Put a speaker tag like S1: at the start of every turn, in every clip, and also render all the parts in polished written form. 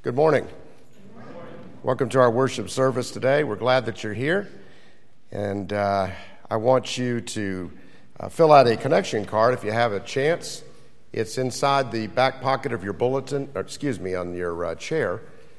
S1: Good morning. Welcome to our worship service today. We're glad that you're here. And I want you to fill out a connection card if you have a chance. It's inside the back pocket of your bulletin, on your chair.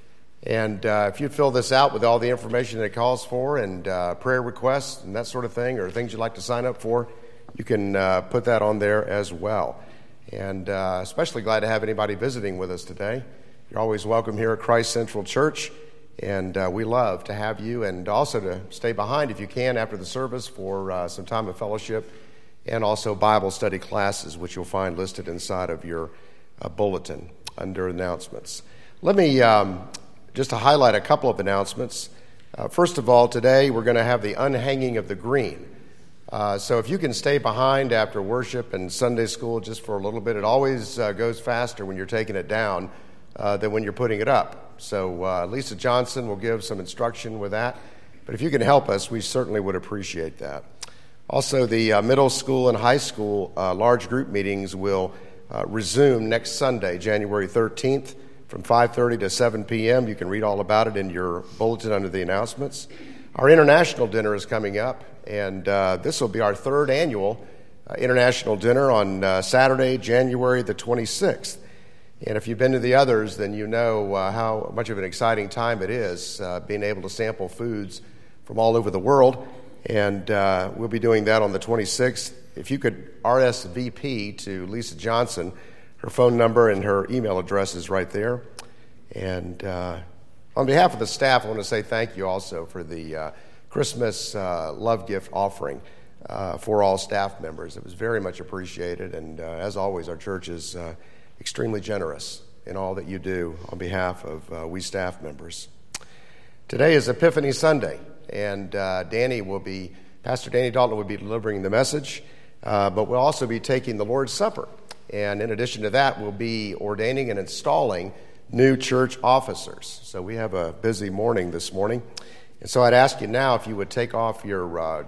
S1: And if you fill this out with all the information that it calls for and prayer requests and that sort of thing, or things you'd like to sign up for, you can put that on there as well. And especially glad to have anybody visiting with us today. You're always welcome here at Christ Central Church, and we love to have you, and also to stay behind if you can after the service for some time of fellowship and also Bible study classes, which you'll find listed inside of your bulletin under announcements. Let me just to highlight a couple of announcements. First of all, today we're going to have the unhanging of the green. So if you can stay behind after worship and Sunday school just for a little bit, it always goes faster when you're taking it down than when you're putting it up. So Lisa Johnson will give some instruction with that. But if you can help us, we certainly would appreciate that. Also, the middle school and high school large group meetings will resume next Sunday, January 13th, from 5:30 to 7 p.m. You can read all about it in your bulletin under the announcements. Our international dinner is coming up, and this will be our third annual international dinner on Saturday, January the 26th. And if you've been to the others, then you know how much of an exciting time it is, being able to sample foods from all over the world. And we'll be doing that on the 26th. If you could RSVP to Lisa Johnson, her phone number and her email address is right there. And on behalf of the staff, I want to say thank you also for the Christmas love gift offering for all staff members. It was very much appreciated. And as always, our church is extremely generous in all that you do on behalf of we staff members. Today is Epiphany Sunday, and Pastor Danny Dalton will be delivering the message, but we'll also be taking the Lord's Supper. And in addition to that, we'll be ordaining and installing new church officers. So we have a busy morning this morning. And so I'd ask you now if you would turn off your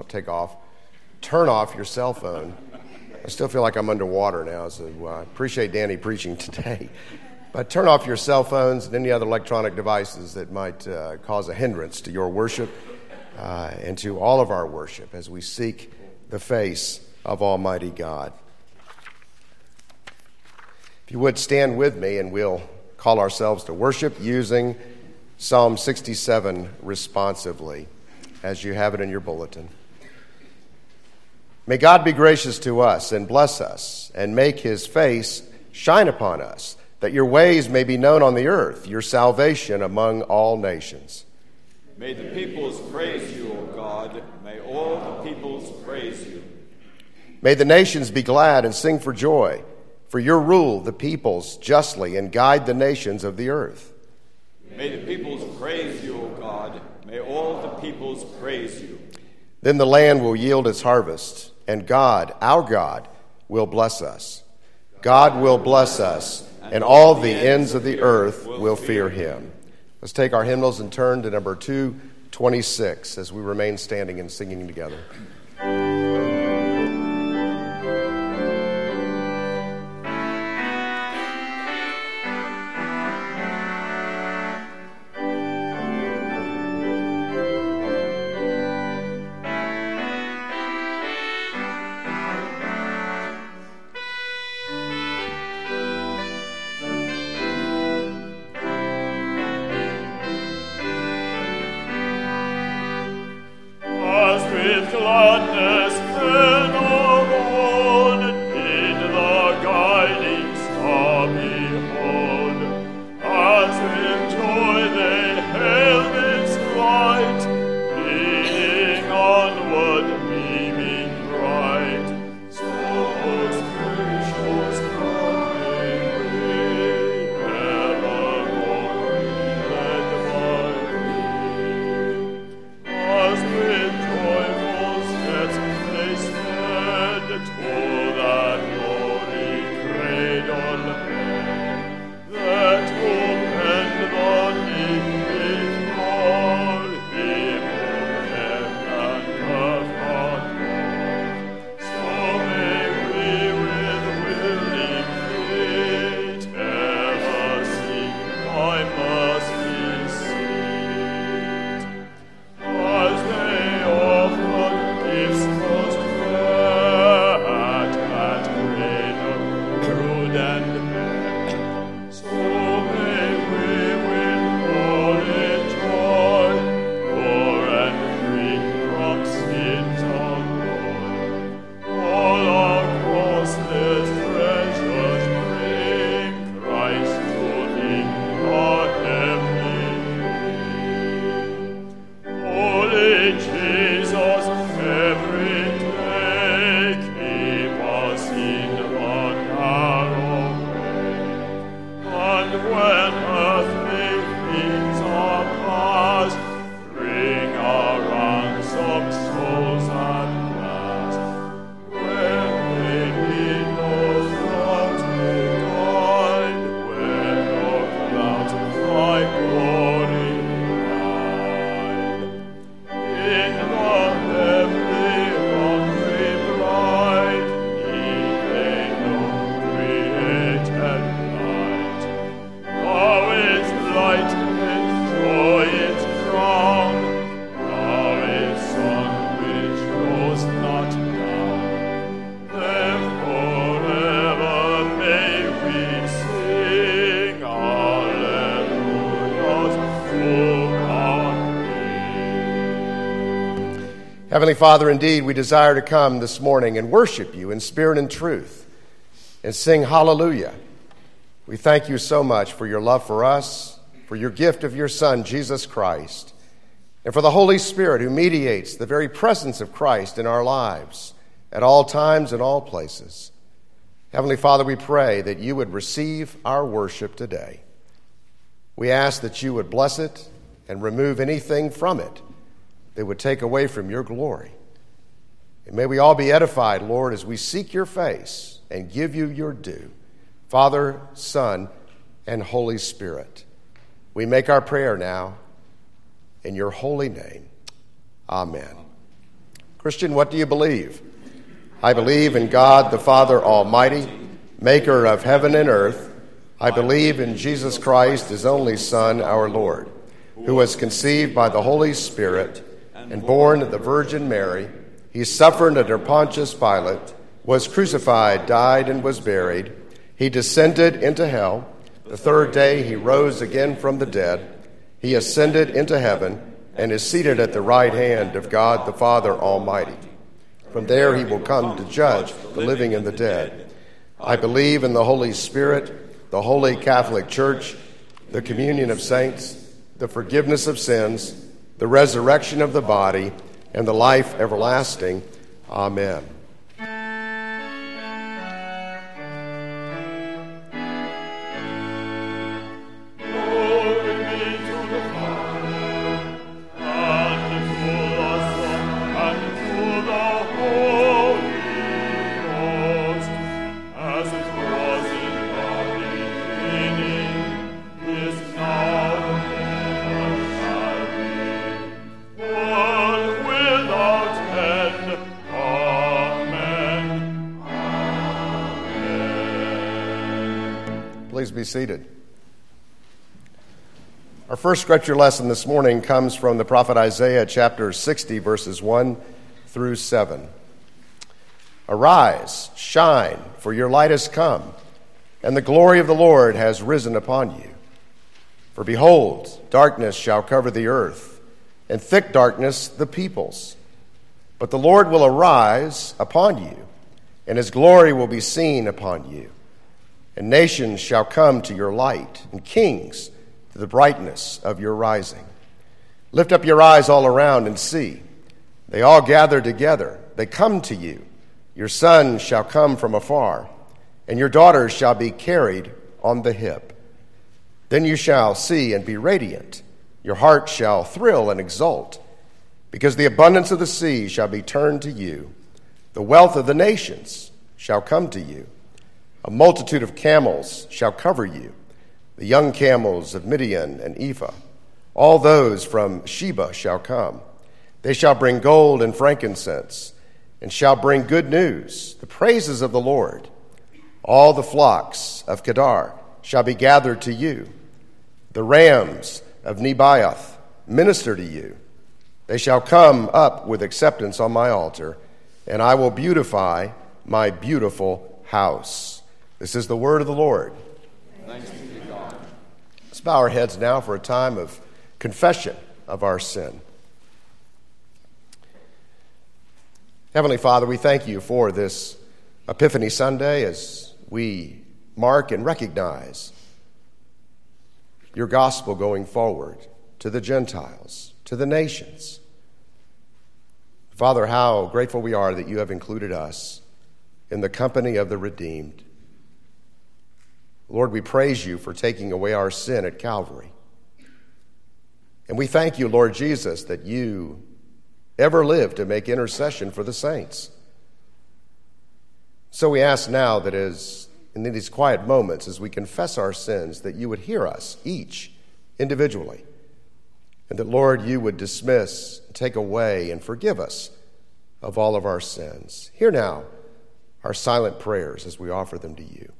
S1: cell phone. I still feel like I'm underwater now, so I appreciate Danny preaching today. But turn off your cell phones and any other electronic devices that might cause a hindrance to your worship and to all of our worship as we seek the face of Almighty God. If you would stand with me, and we'll call ourselves to worship using Psalm 67 responsively, as you have it in your bulletin. May God be gracious to us and bless us and make his face shine upon us, that your ways may be known on the earth, your salvation among all nations.
S2: May the peoples praise you, O God. May all the peoples praise you.
S1: May the nations be glad and sing for joy. For your rule the peoples justly and guide the nations of the earth.
S2: May the peoples praise you, O God. May all the peoples praise you.
S1: Then the land will yield its harvest, and God, our God, will bless us. God will bless us, and all the ends of the earth will fear him. Let's take our hymnals and turn to number 226 as we remain standing and singing together. Heavenly Father, indeed, we desire to come this morning and worship you in spirit and truth and sing hallelujah. We thank you so much for your love for us, for your gift of your Son, Jesus Christ, and for the Holy Spirit who mediates the very presence of Christ in our lives at all times and all places. Heavenly Father, we pray that you would receive our worship today. We ask that you would bless it and remove anything from it that would take away from your glory. And may we all be edified, Lord, as we seek your face and give you your due. Father, Son, and Holy Spirit. We make our prayer now in your holy name. Amen. Christian, what do you believe? I believe in God the Father Almighty, maker of heaven and earth. I believe in Jesus Christ, his only Son, our Lord, who was conceived by the Holy Spirit and born of the Virgin Mary. He suffered under Pontius Pilate, was crucified, died, and was buried. He descended into hell. The third day he rose again from the dead. He ascended into heaven and is seated at the right hand of God the Father Almighty. From there he will come to judge the living and the dead. I believe in the Holy Spirit, the Holy Catholic Church, the communion of saints, the forgiveness of sins, the resurrection of the body, and the life everlasting. Amen. Please be seated. Our first scripture lesson this morning comes from the prophet Isaiah, chapter 60, verses 1 through 7. Arise, shine, for your light has come, and the glory of the Lord has risen upon you. For behold, darkness shall cover the earth, and thick darkness the peoples. But the Lord will arise upon you, and his glory will be seen upon you. And nations shall come to your light, and kings to the brightness of your rising. Lift up your eyes all around and see. They all gather together. They come to you. Your sons shall come from afar, and your daughters shall be carried on the hip. Then you shall see and be radiant. Your heart shall thrill and exult, because the abundance of the sea shall be turned to you. The wealth of the nations shall come to you. A multitude of camels shall cover you, the young camels of Midian and Ephah. All those from Sheba shall come. They shall bring gold and frankincense, and shall bring good news, the praises of the Lord. All the flocks of Kedar shall be gathered to you. The rams of Nebaioth minister to you. They shall come up with acceptance on my altar, and I will beautify my beautiful house. This is the word of the Lord.
S2: Thanks be to God.
S1: Let's bow our heads now for a time of confession of our sin. Heavenly Father, we thank you for this Epiphany Sunday as we mark and recognize your gospel going forward to the Gentiles, to the nations. Father, how grateful we are that you have included us in the company of the redeemed. Lord, we praise you for taking away our sin at Calvary. And we thank you, Lord Jesus, that you ever live to make intercession for the saints. So we ask now that as in these quiet moments, as we confess our sins, that you would hear us, each individually, and that, Lord, you would dismiss, take away, and forgive us of all of our sins. Hear now our silent prayers as we offer them to you.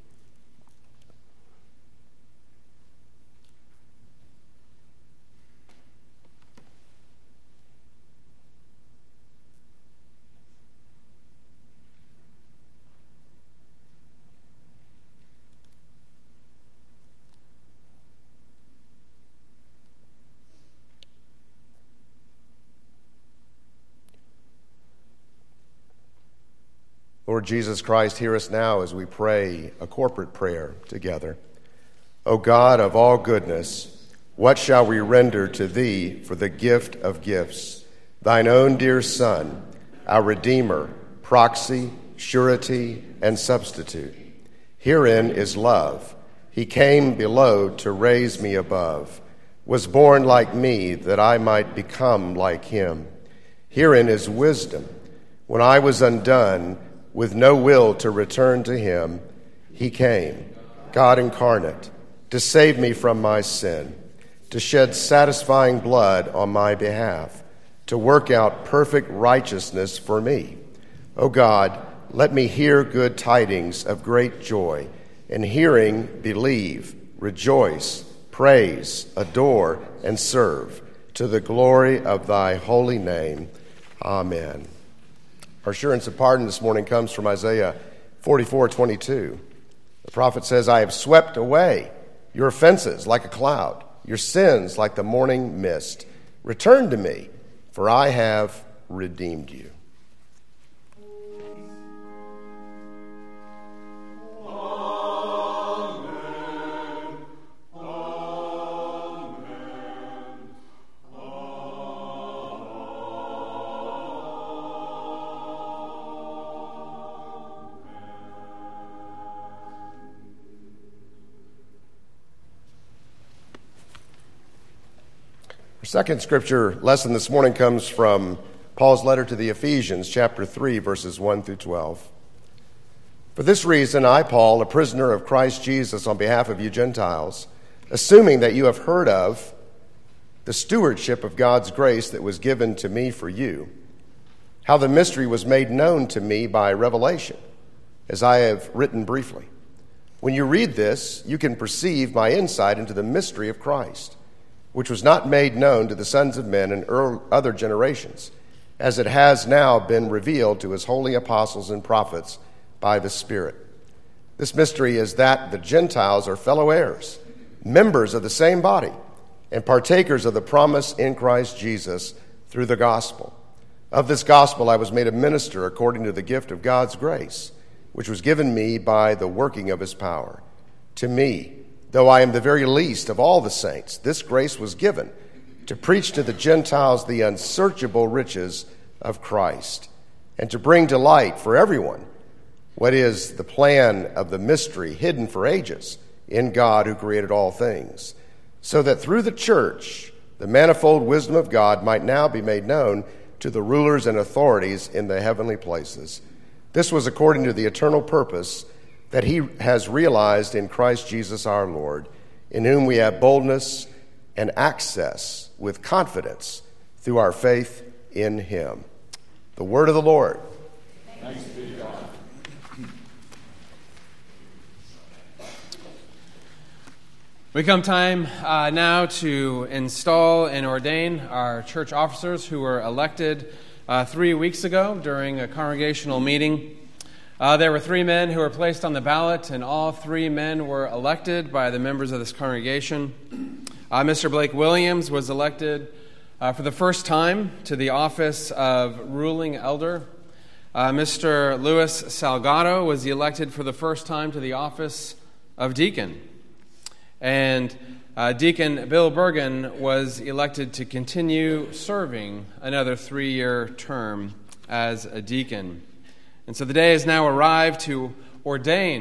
S1: Lord Jesus Christ, hear us now as we pray a corporate prayer together. O God of all goodness, what shall we render to thee for the gift of gifts, thine own dear Son, our Redeemer, proxy, surety, and substitute? Herein is love. He came below to raise me above, was born like me that I might become like him. Herein is wisdom. When I was undone, with no will to return to him, he came, God incarnate, to save me from my sin, to shed satisfying blood on my behalf, to work out perfect righteousness for me. O God, let me hear good tidings of great joy, and hearing, believe, rejoice, praise, adore, and serve, to the glory of thy holy name. Amen. Our assurance of pardon this morning comes from Isaiah 44:22. The prophet says, I have swept away your offenses like a cloud, your sins like the morning mist. Return to me, for I have redeemed you. Our second scripture lesson this morning comes from Paul's letter to the Ephesians, chapter 3, verses 1 through 12. For this reason, I, Paul, a prisoner of Christ Jesus on behalf of you Gentiles, assuming that you have heard of the stewardship of God's grace that was given to me for you, how the mystery was made known to me by revelation, as I have written briefly. When you read this, you can perceive my insight into the mystery of Christ, which was not made known to the sons of men in other generations, as it has now been revealed to his holy apostles and prophets by the Spirit. This mystery is that the Gentiles are fellow heirs, members of the same body, and partakers of the promise in Christ Jesus through the gospel. Of this gospel I was made a minister according to the gift of God's grace, which was given me by the working of his power. To me, though I am the very least of all the saints, this grace was given to preach to the Gentiles the unsearchable riches of Christ, and to bring to light for everyone what is the plan of the mystery hidden for ages in God who created all things, so that through the church the manifold wisdom of God might now be made known to the rulers and authorities in the heavenly places. This was according to the eternal purpose that he has realized in Christ Jesus our Lord, in whom we have boldness and access with confidence through our faith in him. The word of the Lord.
S2: Thanks be to God.
S3: We come time now to install and ordain our church officers who were elected 3 weeks ago during a congregational meeting. There were 3 men who were placed on the ballot, and all 3 men were elected by the members of this congregation. Mr. Blake Williams was elected for the first time to the office of ruling elder. Mr. Louis Salgado was elected for the first time to the office of deacon. And Deacon Bill Bergen was elected to continue serving another 3-year term as a deacon. And so the day has now arrived to ordain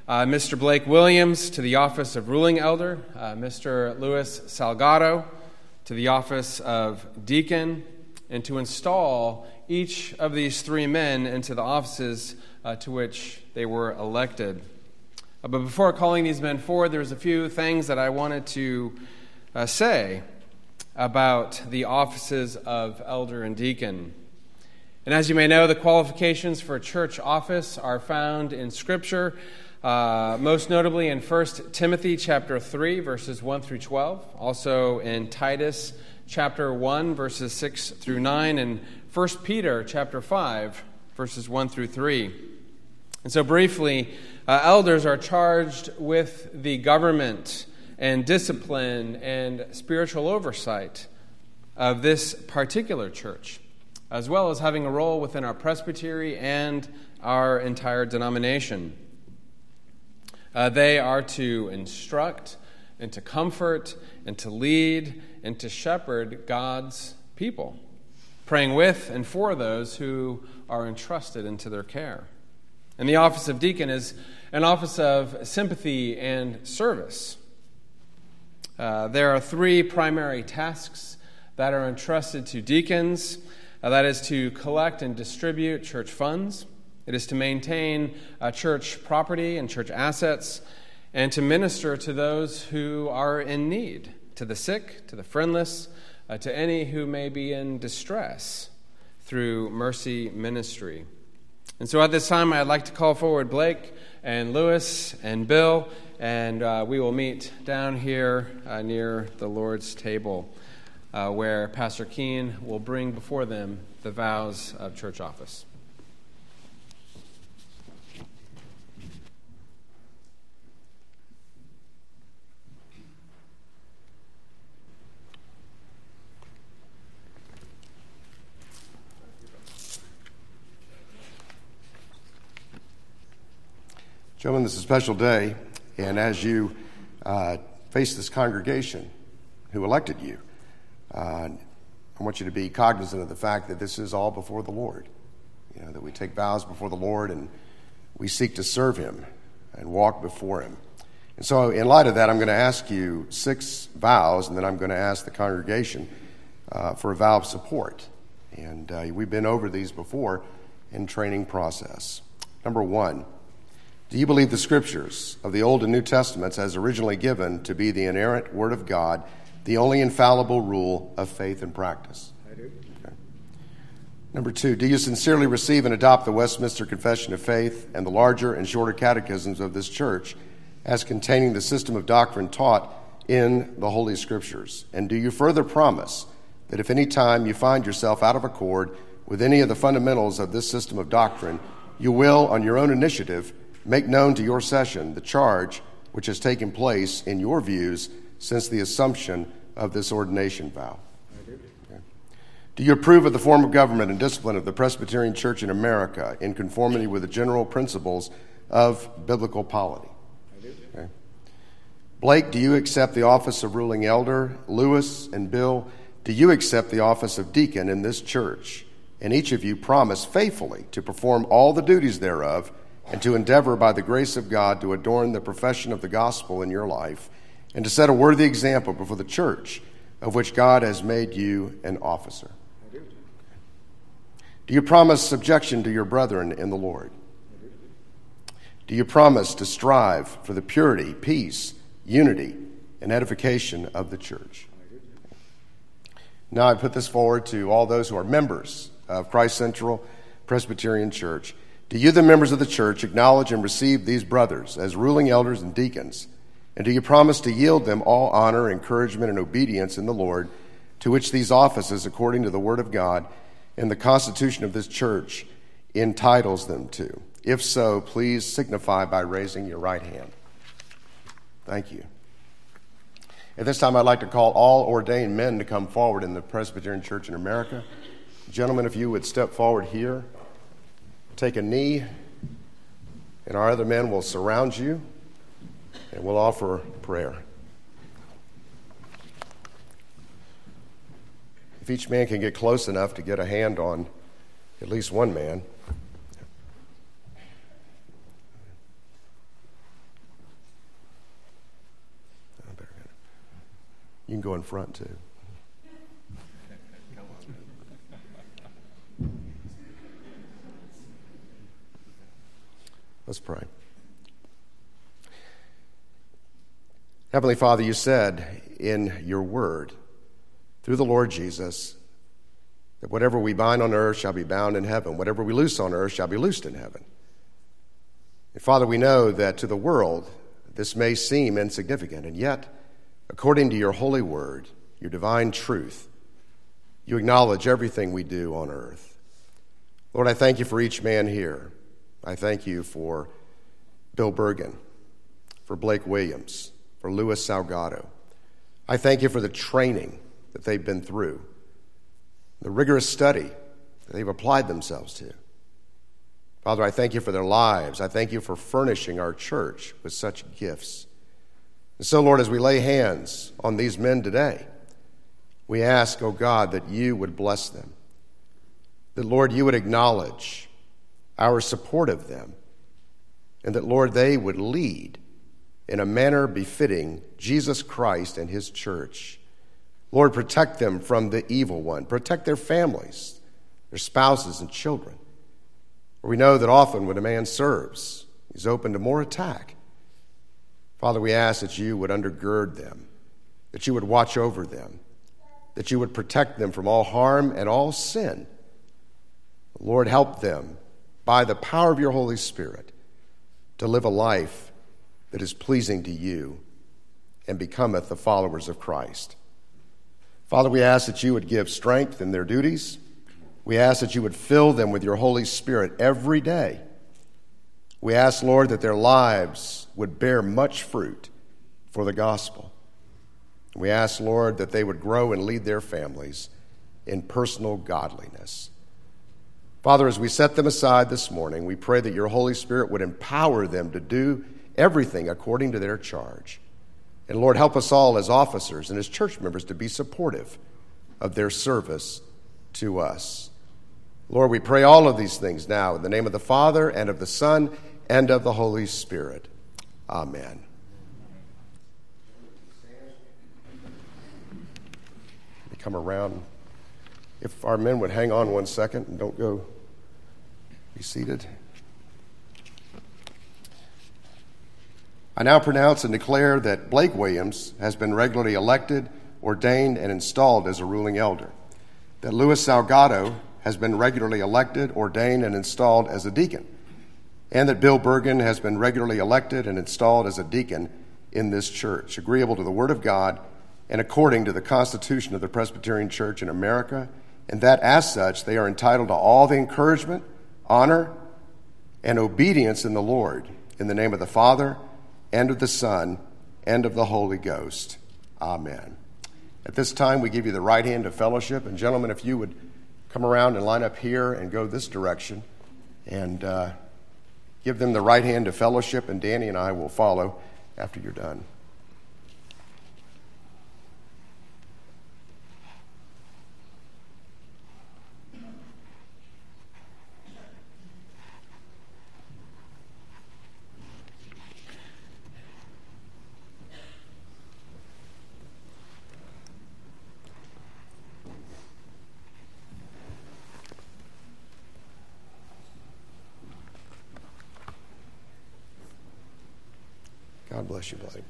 S3: Mr. Blake Williams to the office of ruling elder, Mr. Luis Salgado to the office of deacon, and to install each of these three men into the offices to which they were elected. But before calling these men forward, there's a few things that I wanted to say about the offices of elder and deacon. And as you may know, the qualifications for a church office are found in Scripture, most notably in 1 Timothy chapter 3, verses 1 through 12, also in Titus chapter 1, verses 6 through 9, and 1 Peter chapter 5, verses 1 through 3. And so briefly, elders are charged with the government and discipline and spiritual oversight of this particular church, as well as having a role within our presbytery and our entire denomination. They are to instruct and to comfort and to lead and to shepherd God's people, praying with and for those who are entrusted into their care. And the office of deacon is an office of sympathy and service. There are three primary tasks that are entrusted to deacons. That is to collect and distribute church funds. It is to maintain church property and church assets, and to minister to those who are in need, to the sick, to the friendless, to any who may be in distress through mercy ministry. And so at this time, I'd like to call forward Blake and Lewis and Bill, and we will meet down here near the Lord's table, where Pastor Keene will bring before them the vows of church office.
S1: Gentlemen, this is a special day, and as you face this congregation who elected you, I want you to be cognizant of the fact that this is all before the Lord. You know, that we take vows before the Lord and we seek to serve Him and walk before Him. And so in light of that, I'm going to ask you 6 vows, and then I'm going to ask the congregation for a vow of support. And we've been over these before in training process. Number 1, do you believe the Scriptures of the Old and New Testaments as originally given to be the inerrant Word of God, the only infallible rule of faith and practice?
S4: I do.
S1: Okay. Number 2, do you sincerely receive and adopt the Westminster Confession of Faith and the larger and shorter catechisms of this church as containing the system of doctrine taught in the Holy Scriptures? And do you further promise that if any time you find yourself out of accord with any of the fundamentals of this system of doctrine, you will, on your own initiative, make known to your session the charge which has taken place in your views since the assumption of this ordination vow?
S4: I do.
S1: Okay. Do you approve of the form of government and discipline of the Presbyterian Church in America in conformity with the general principles of biblical polity?
S4: I do.
S1: Okay. Blake, do you accept the office of ruling elder? Lewis and Bill, do you accept the office of deacon in this church? And each of you promise faithfully to perform all the duties thereof and to endeavor by the grace of God to adorn the profession of the gospel in your life and to set a worthy example before the church of which God has made you an officer?
S4: I do.
S1: Do you promise subjection to your brethren in the Lord?
S4: I do.
S1: Do you promise to strive for the purity, peace, unity, and edification of the church?
S4: I do.
S1: Now I put this forward to all those who are members of Christ Central Presbyterian Church. Do you, the members of the church, acknowledge and receive these brothers as ruling elders and deacons? And do you promise to yield them all honor, encouragement, and obedience in the Lord, to which these offices, according to the Word of God and the Constitution of this church, entitles them to? If so, please signify by raising your right hand. Thank you. At this time, I'd like to call all ordained men to come forward in the Presbyterian Church in America. Gentlemen, if you would step forward here. Take a knee, and our other men will surround you, and we'll offer prayer. If each man can get close enough to get a hand on at least one man. You can go in front, too. Let's pray. Heavenly Father, you said in your word, through the Lord Jesus, that whatever we bind on earth shall be bound in heaven. Whatever we loose on earth shall be loosed in heaven. And Father, we know that to the world this may seem insignificant, and yet, according to your holy word, your divine truth, you acknowledge everything we do on earth. Lord, I thank you for each man here. I thank you for Bill Bergen, for Blake Williams, for Louis Salgado. I thank you for the training that they've been through, the rigorous study that they've applied themselves to. Father, I thank you for their lives. I thank you for furnishing our church with such gifts. And so, Lord, as we lay hands on these men today, we ask, oh God, that you would bless them. That, Lord, you would acknowledge our support of them. And that, Lord, they would lead in a manner befitting Jesus Christ and his church. Lord, protect them from the evil one. Protect their families, their spouses and children. For we know that often when a man serves, he's open to more attack. Father, we ask that you would undergird them, that you would watch over them, that you would protect them from all harm and all sin. Lord, help them by the power of your Holy Spirit to live a life that is pleasing to you and becometh the followers of Christ. Father, we ask that you would give strength in their duties. We ask that you would fill them with your Holy Spirit every day. We ask, Lord, that their lives would bear much fruit for the gospel. We ask, Lord, that they would grow and lead their families in personal godliness. Father, as we set them aside this morning, we pray that your Holy Spirit would empower them to do everything according to their charge. And Lord, help us all as officers and as church members to be supportive of their service to us. Lord, we pray all of these things now in the name of the Father and of the Son and of the Holy Spirit. Amen. We come around. If our men would hang on 1 second and don't go, be seated. I now pronounce and declare that Blake Williams has been regularly elected, ordained, and installed as a ruling elder. That Louis Salgado has been regularly elected, ordained, and installed as a deacon. And that Bill Bergen has been regularly elected and installed as a deacon in this church, agreeable to the Word of God and according to the Constitution of the Presbyterian Church in America, and that as such they are entitled to all the encouragement, honor, and obedience in the Lord, in the name of the Father, and of the Son, and of the Holy Ghost. Amen. At this time, we give you the right hand of fellowship. And gentlemen, if you would come around and line up here and go this direction and give them the right hand of fellowship, and Danny and I will follow after you're done. God bless you, Blake.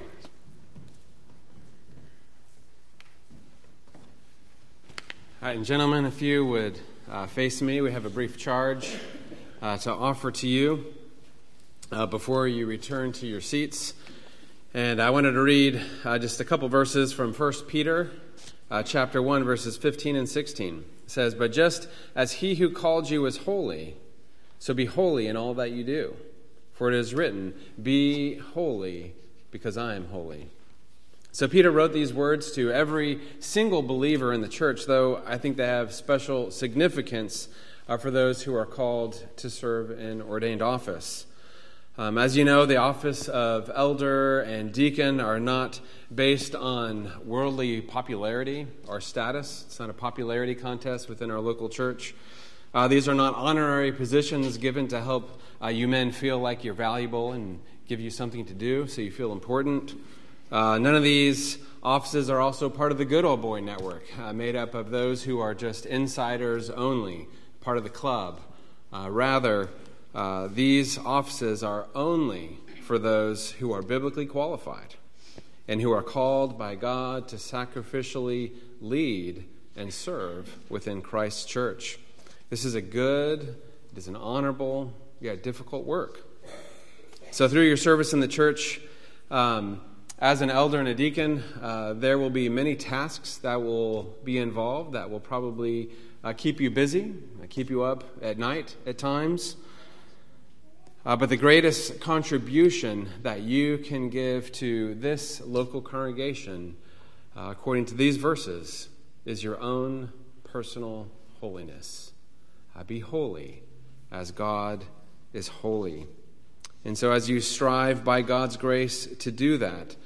S3: All right, and gentlemen, if you would face me, we have a brief charge to offer to you before you return to your seats. And I wanted to read just a couple verses from 1 Peter chapter 1, verses 15 and 16. It says, "But just as he who called you is holy, so be holy in all that you do. For it is written, 'Be holy, because I am holy.'" So Peter wrote these words to every single believer in the church, though I think they have special significance for those who are called to serve in ordained office. As you know, the office of elder and deacon are not based on worldly popularity or status. It's not a popularity contest within our local church. These are not honorary positions given to help you men feel like you're valuable and give you something to do so you feel important. None of these offices are also part of the Good Old Boy Network, made up of those who are just insiders only, part of the club. Rather, these offices are only for those who are biblically qualified and who are called by God to sacrificially lead and serve within Christ's church. This is a good, it is an honorable, yet difficult work. So through your service in the church, as an elder and a deacon, there will be many tasks that will be involved that will probably keep you busy, keep you up at night at times. But the greatest contribution that you can give to this local congregation, according to these verses, is your own personal holiness. Be holy as God is holy. And so as you strive by God's grace to do that,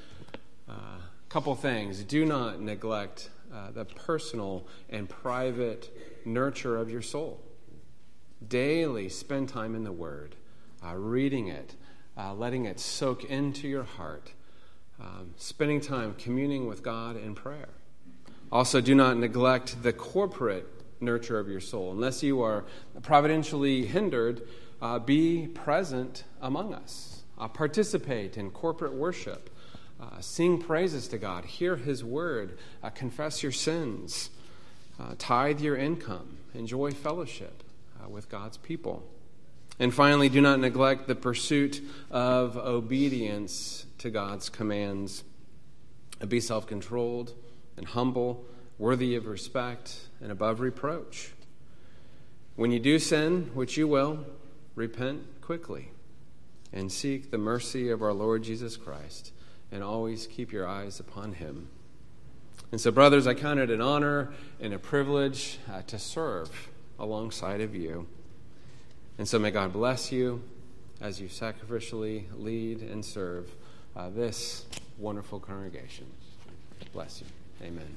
S3: a couple things. Do not neglect the personal and private nurture of your soul. Daily spend time in the Word, reading it, letting it soak into your heart, spending time communing with God in prayer. Also, do not neglect the corporate nurture of your soul. Unless you are providentially hindered, be present among us. Participate in corporate worship. Sing praises to God. Hear His word. Confess your sins. Tithe your income. Enjoy fellowship with God's people. And finally, do not neglect the pursuit of obedience to God's commands. Be self-controlled and humble, worthy of respect and above reproach. When you do sin, which you will, repent quickly and seek the mercy of our Lord Jesus Christ, and always keep your eyes upon Him. And so, brothers, I count it an honor and a privilege to serve alongside of you. And so may God bless you as you sacrificially lead and serve this wonderful congregation. Bless you. Amen.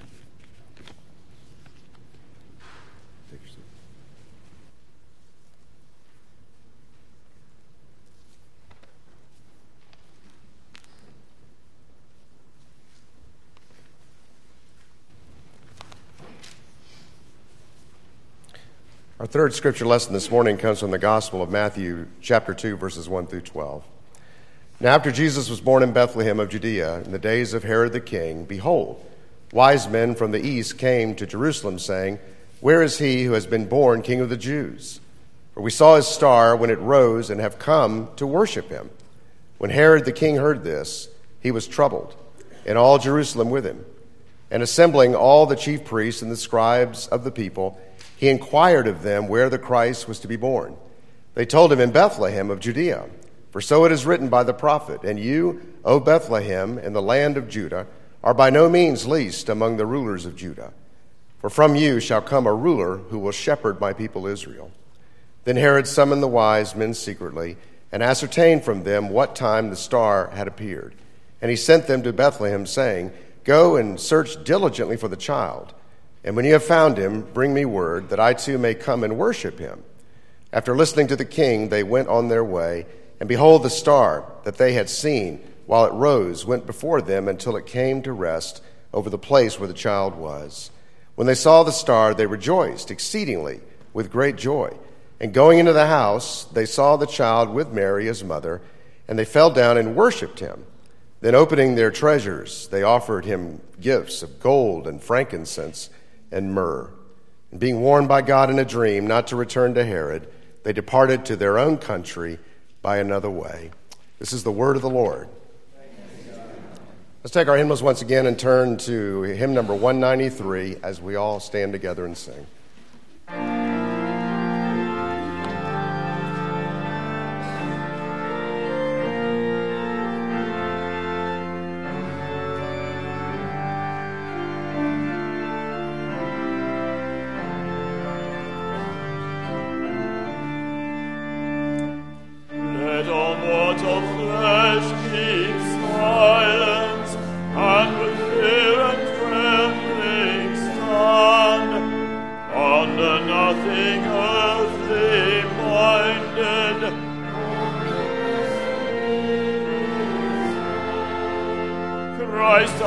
S1: Take your seat. Our third scripture lesson this morning comes from the Gospel of Matthew, chapter 2, verses 1 through 12. Now after Jesus was born in Bethlehem of Judea in the days of Herod the king, behold, wise men from the east came to Jerusalem, saying, Where is he who has been born King of the Jews? For we saw his star when it rose and have come to worship him. When Herod the king heard this, he was troubled, and all Jerusalem with him. And assembling all the chief priests and the scribes of the people, he inquired of them where the Christ was to be born. They told him, In Bethlehem of Judea. For so it is written by the prophet, And you, O Bethlehem, in the land of Judah, are by no means least among the rulers of Judah. For from you shall come a ruler who will shepherd my people Israel. Then Herod summoned the wise men secretly, and ascertained from them what time the star had appeared. And he sent them to Bethlehem, saying, Go and search diligently for the child. And when you have found him, bring me word, that I too may come and worship him. After listening to the king, they went on their way, and behold, the star that they had seen while it rose went before them until it came to rest over the place where the child was. When they saw the star, they rejoiced exceedingly with great joy. And going into the house, they saw the child with Mary his mother, and they fell down and worshipped him. Then opening their treasures, they offered him gifts of gold and frankincense and myrrh. And being warned by God in a dream not to return to Herod, they departed to their own country by another way. This is the word of the Lord. Let's take our hymnals once again and turn to hymn number 193 as we all stand together and sing.
S4: And with fear and trembling stand,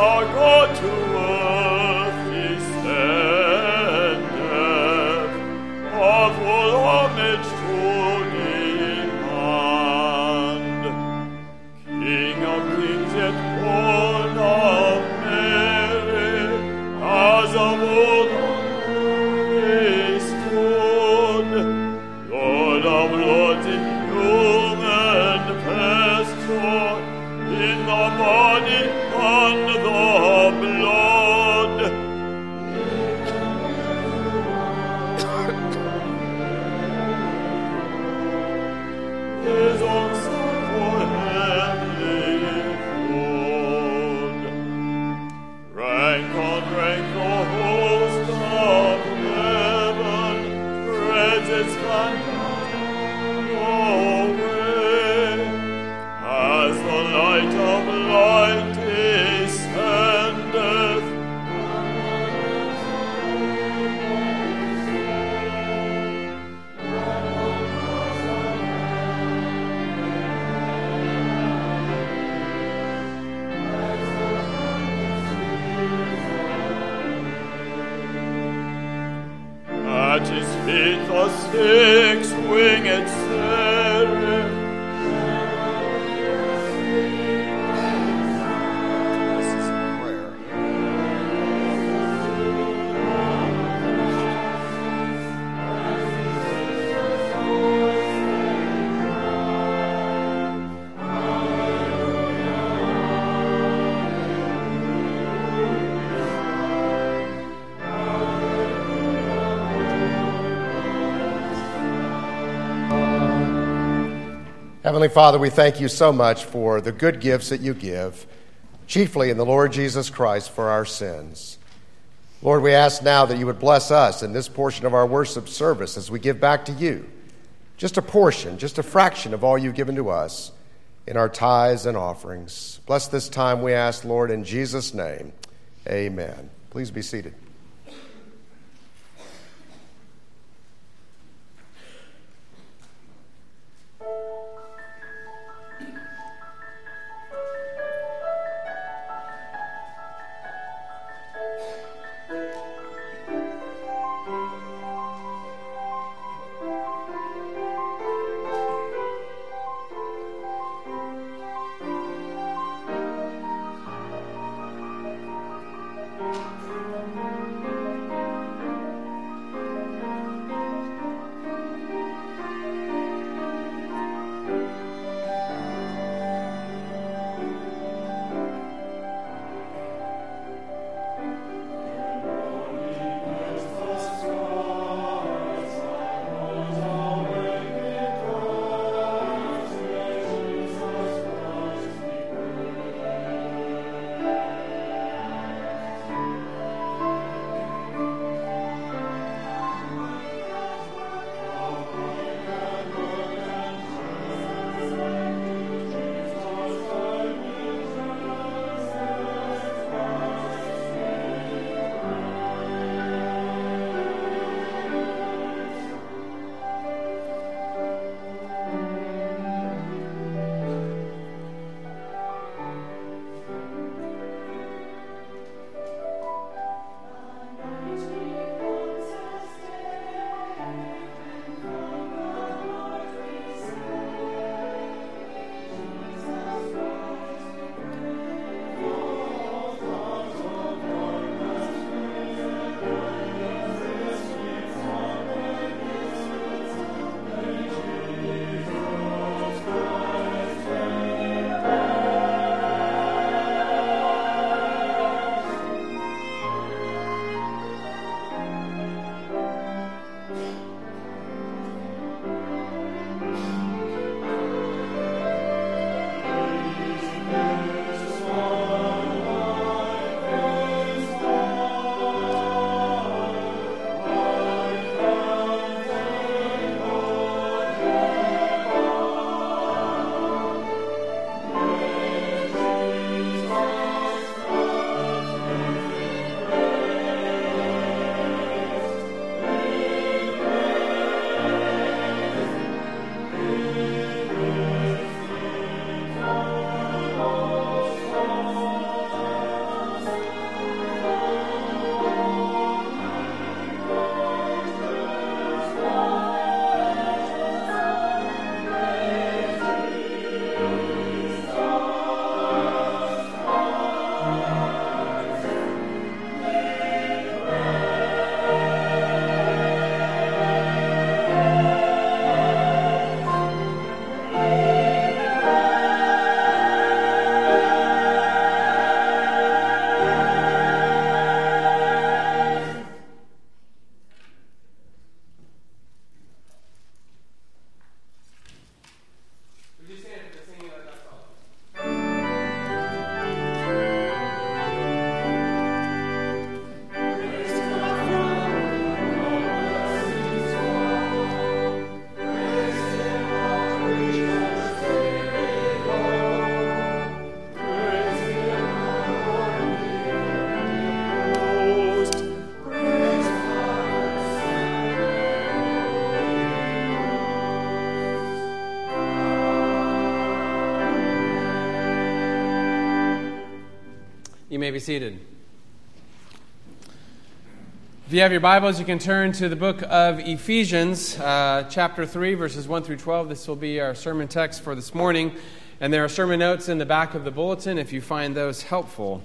S2: our God to earth descended, of all homage to demand. King of kings yet born of Mary, as of old he stood, Lord of lords in human vesture, in the body and the blood. His own son for heavenly food. Rank on rank the host of heaven spreads its banner away, as the light of light descendeth. At his feet the six-winged seraph.
S1: This is a prayer. Heavenly Father, we thank you so much for the good gifts that you give, chiefly in the Lord Jesus Christ for our sins. Lord, we ask now that you would bless us in this portion of our worship service as we give back to you just a portion, just a fraction of all you've given to us in our tithes and offerings. Bless this time, we ask, Lord, in Jesus' name. Amen. Please be seated.
S3: may be seated. If you have your Bibles, you can turn to the book of Ephesians, chapter 3, verses 1 through 12. This will be our sermon text for this morning. And there are sermon notes in the back of the bulletin if you find those helpful.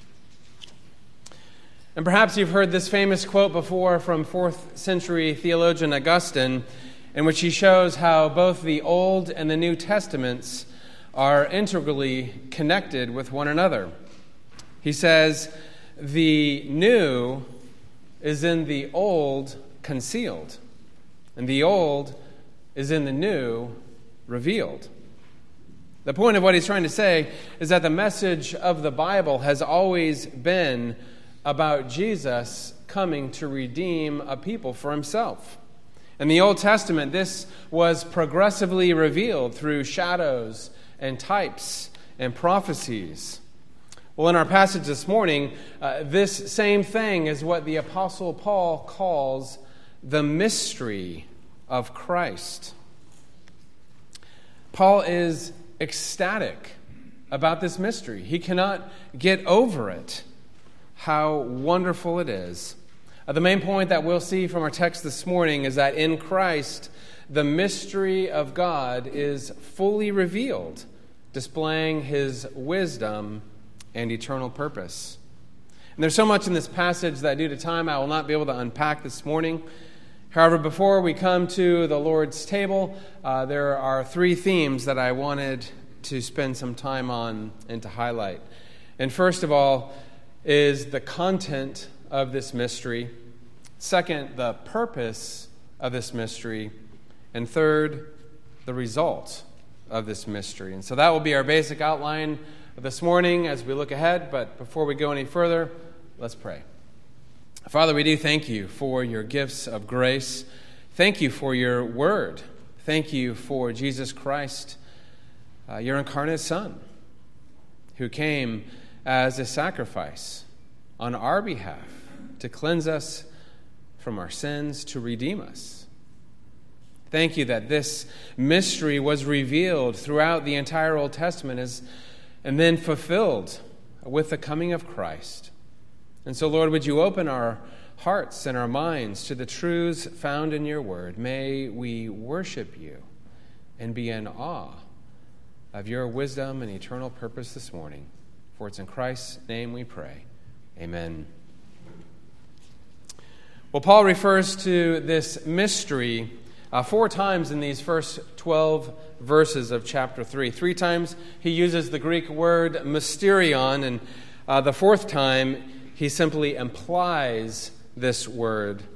S3: And perhaps you've heard this famous quote before from 4th century theologian Augustine, in which he shows how both the Old and the New Testaments are integrally connected with one another. He says, the new is in the old concealed, and the old is in the new revealed. The point of what he's trying to say is that the message of the Bible has always been about Jesus coming to redeem a people for himself. In the Old Testament, this was progressively revealed through shadows and types and prophecies. Well, in our passage this morning, this same thing is what the Apostle Paul calls the mystery of Christ. Paul is ecstatic about this mystery. He cannot get over it. How wonderful it is. The main point that we'll see from our text this morning is that in Christ, the mystery of God is fully revealed, displaying his wisdom and eternal purpose. And there's so much in this passage that due to time I will not be able to unpack this morning. However, before we come to the Lord's table, there are three themes that I wanted to spend some time on and to highlight. And first of all is the content of this mystery. Second, the purpose of this mystery. And third, the result of this mystery. And so that will be our basic outline this morning as we look ahead. But before we go any further, let's pray. Father, we do thank you for your gifts of grace. Thank you for your word. Thank you for Jesus Christ, your incarnate Son, who came as a sacrifice on our behalf to cleanse us from our sins, to redeem us. Thank you that this mystery was revealed throughout the entire Old Testament and then fulfilled with the coming of Christ. And so, Lord, would you open our hearts and our minds to the truths found in your word? May we worship you and be in awe of your wisdom and eternal purpose this morning. For it's in Christ's name we pray. Amen. Well, Paul refers to this mystery 4 times in these first 12 verses of chapter 3. 3 times he uses the Greek word mysterion, and the 4th time he simply implies this word.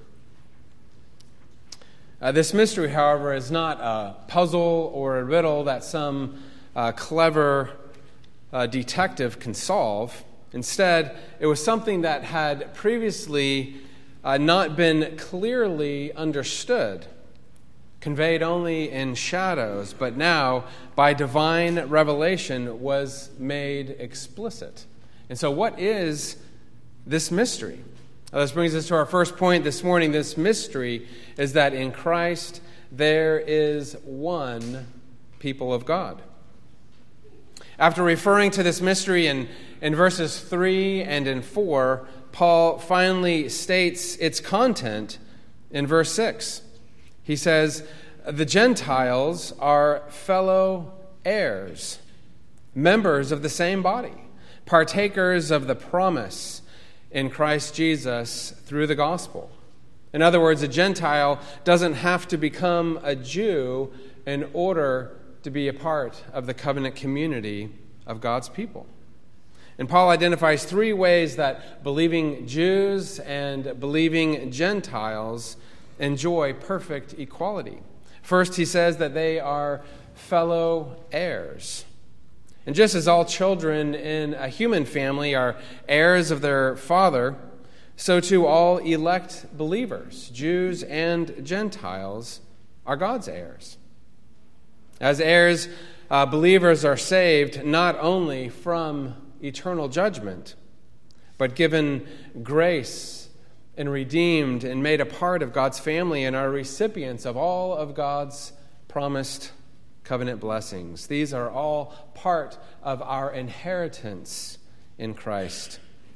S3: This mystery, however, is not a puzzle or a riddle that some clever detective can solve. Instead, it was something that had previously not been clearly understood, conveyed only in shadows, but now, by divine revelation, was made explicit. And so what is this mystery? This brings us to our first point this morning. This mystery is that in Christ there is one people of God. After referring to this mystery in verses 3 and in 4, Paul finally states its content in verse 6. He says, the Gentiles are fellow heirs, members of the same body, partakers of the promise in Christ Jesus through the gospel. In other words, a Gentile doesn't have to become a Jew in order to be a part of the covenant community of God's people. And Paul identifies 3 ways that believing Jews and believing Gentiles enjoy perfect equality. First, he says that they are fellow heirs. And just as all children in a human family are heirs of their father, so too all elect believers, Jews and Gentiles, are God's heirs. As heirs, believers are saved not only from eternal judgment, but given grace and redeemed and made a part of God's family and are recipients of all of God's promised covenant blessings. These are all part of our inheritance in Christ.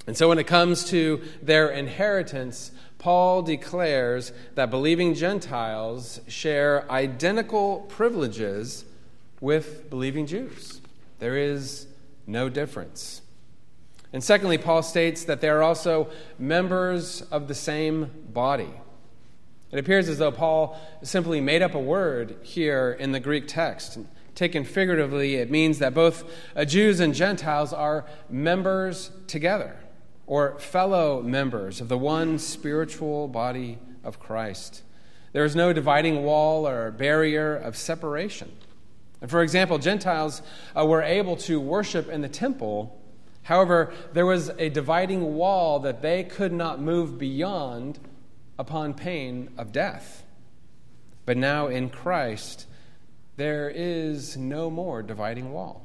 S3: And so when it comes to their inheritance, Paul declares that believing Gentiles share identical privileges with believing Jews. There is no difference. And secondly, Paul states that they are also members of the same body. It appears as though Paul simply made up a word here in the Greek text. Taken figuratively, it means that both Jews and Gentiles are members together, or fellow members of the one spiritual body of Christ. There is no dividing wall or barrier of separation. And for example, Gentiles were able to worship in the temple. However, there was a dividing wall that they could not move beyond upon pain of death. But now in Christ, there is no more dividing wall.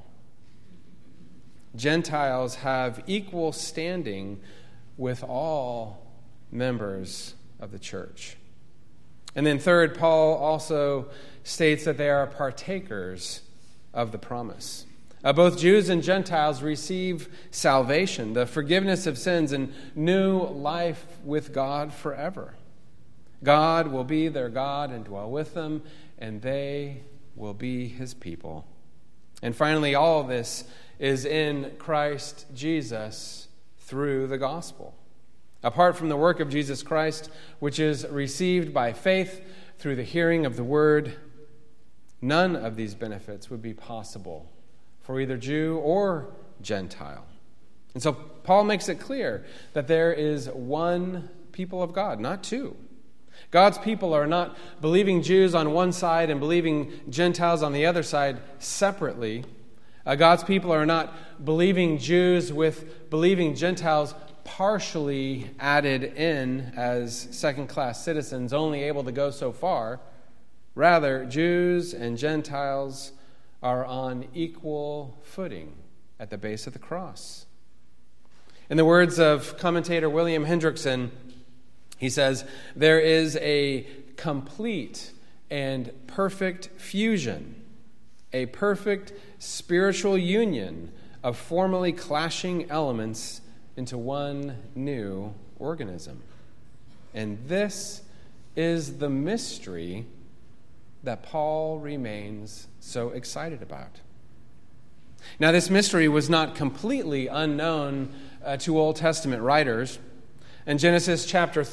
S3: Gentiles have equal standing with all members of the church. And then third, Paul also states that they are partakers of the promise. Both Jews and Gentiles receive salvation, the forgiveness of sins, and new life with God forever. God will be their God and dwell with them, and they will be his people. And finally, all of this is in Christ Jesus through the gospel. Apart from the work of Jesus Christ, which is received by faith through the hearing of the word, none of these benefits would be possible for either Jew or Gentile. And so Paul makes it clear that there is one people of God, not two. God's people are not believing Jews on one side and believing Gentiles on the other side separately. God's people are not believing Jews with believing Gentiles partially added in as second-class citizens, only able to go so far. Rather, Jews and Gentiles are on equal footing at the base of the cross. In the words of commentator William Hendrickson, he says, there is a complete and perfect fusion, a perfect spiritual union of formerly clashing elements into one new organism. And this is the mystery that Paul remains so excited about. Now, this mystery was not completely unknown to Old Testament writers. In Genesis chapter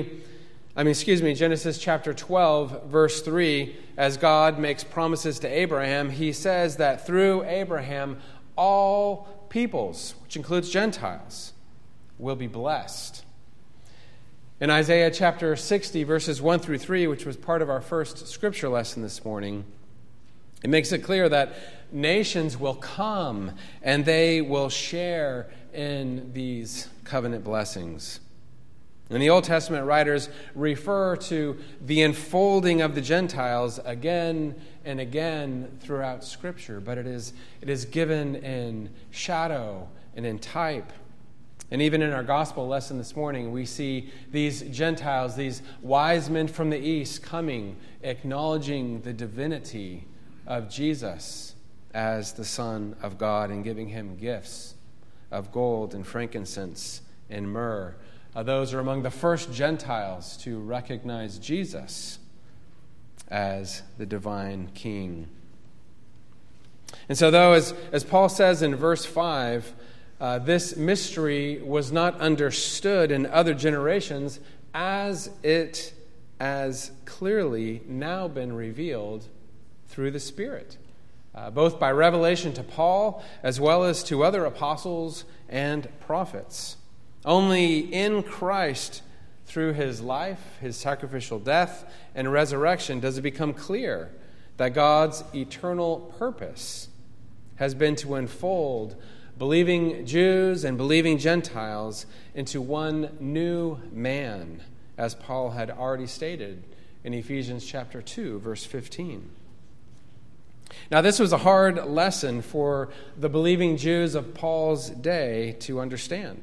S3: 12, verse 3, as God makes promises to Abraham, he says that through Abraham, all peoples, which includes Gentiles, will be blessed. In Isaiah chapter 60, verses 1 through 3, which was part of our first scripture lesson this morning, it makes it clear that nations will come and they will share in these covenant blessings. And the Old Testament writers refer to the enfolding of the Gentiles again and again throughout Scripture, but it is given in shadow and in type. And even in our gospel lesson this morning, we see these Gentiles, these wise men from the east coming, acknowledging the divinity of Jesus as the Son of God and giving him gifts of gold and frankincense and myrrh. Those are among the first Gentiles to recognize Jesus as the divine King. And so though, as Paul says in verse 5, this mystery was not understood in other generations as it has clearly now been revealed through the Spirit, both by revelation to Paul as well as to other apostles and prophets. Only in Christ, through his life, his sacrificial death, and resurrection, does it become clear that God's eternal purpose has been to unfold believing Jews and believing Gentiles into one new man, as Paul had already stated in Ephesians chapter 2, verse 15. Now, this was a hard lesson for the believing Jews of Paul's day to understand.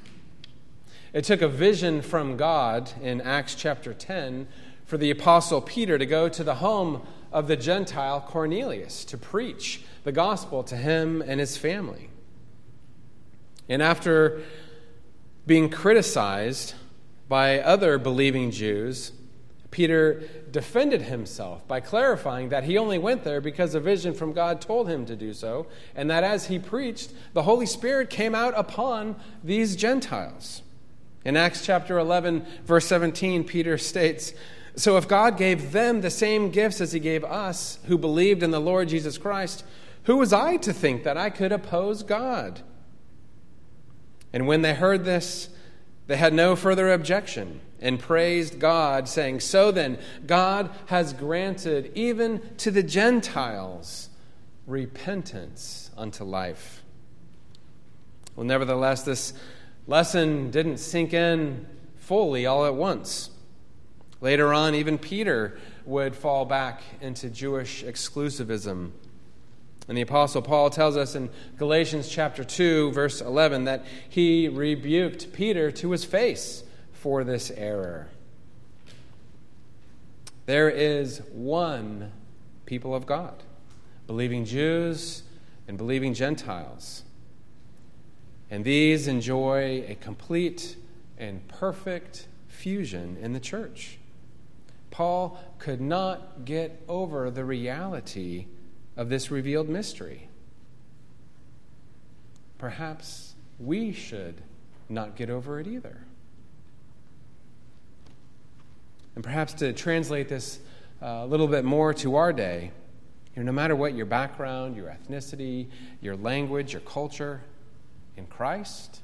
S3: It took a vision from God in Acts chapter 10 for the Apostle Peter to go to the home of the Gentile Cornelius to preach the gospel to him and his family. And after Being criticized by other believing Jews, Peter defended himself by clarifying that he only went there because a vision from God told him to do so, and that as he preached, the Holy Spirit came out upon these Gentiles. In Acts chapter 11, verse 17, Peter states, "So if God gave them the same gifts as he gave us, who believed in the Lord Jesus Christ, who was I to think that I could oppose God?" And when they heard this, they had no further objection and praised God, saying, "So then, God has granted even to the Gentiles repentance unto life." Well, nevertheless, this lesson didn't sink in fully all at once. Later on, even Peter would fall back into Jewish exclusivism. And the Apostle Paul tells us in Galatians chapter 2, verse 11, that he rebuked Peter to his face for this error. There is one people of God, believing Jews and believing Gentiles. And these enjoy a complete and perfect fusion in the church. Paul could not get over the reality of this revealed mystery. Perhaps we should not get over it either. And perhaps to translate this a little bit more to our day, no matter what your background, your ethnicity, your language, your culture, in Christ,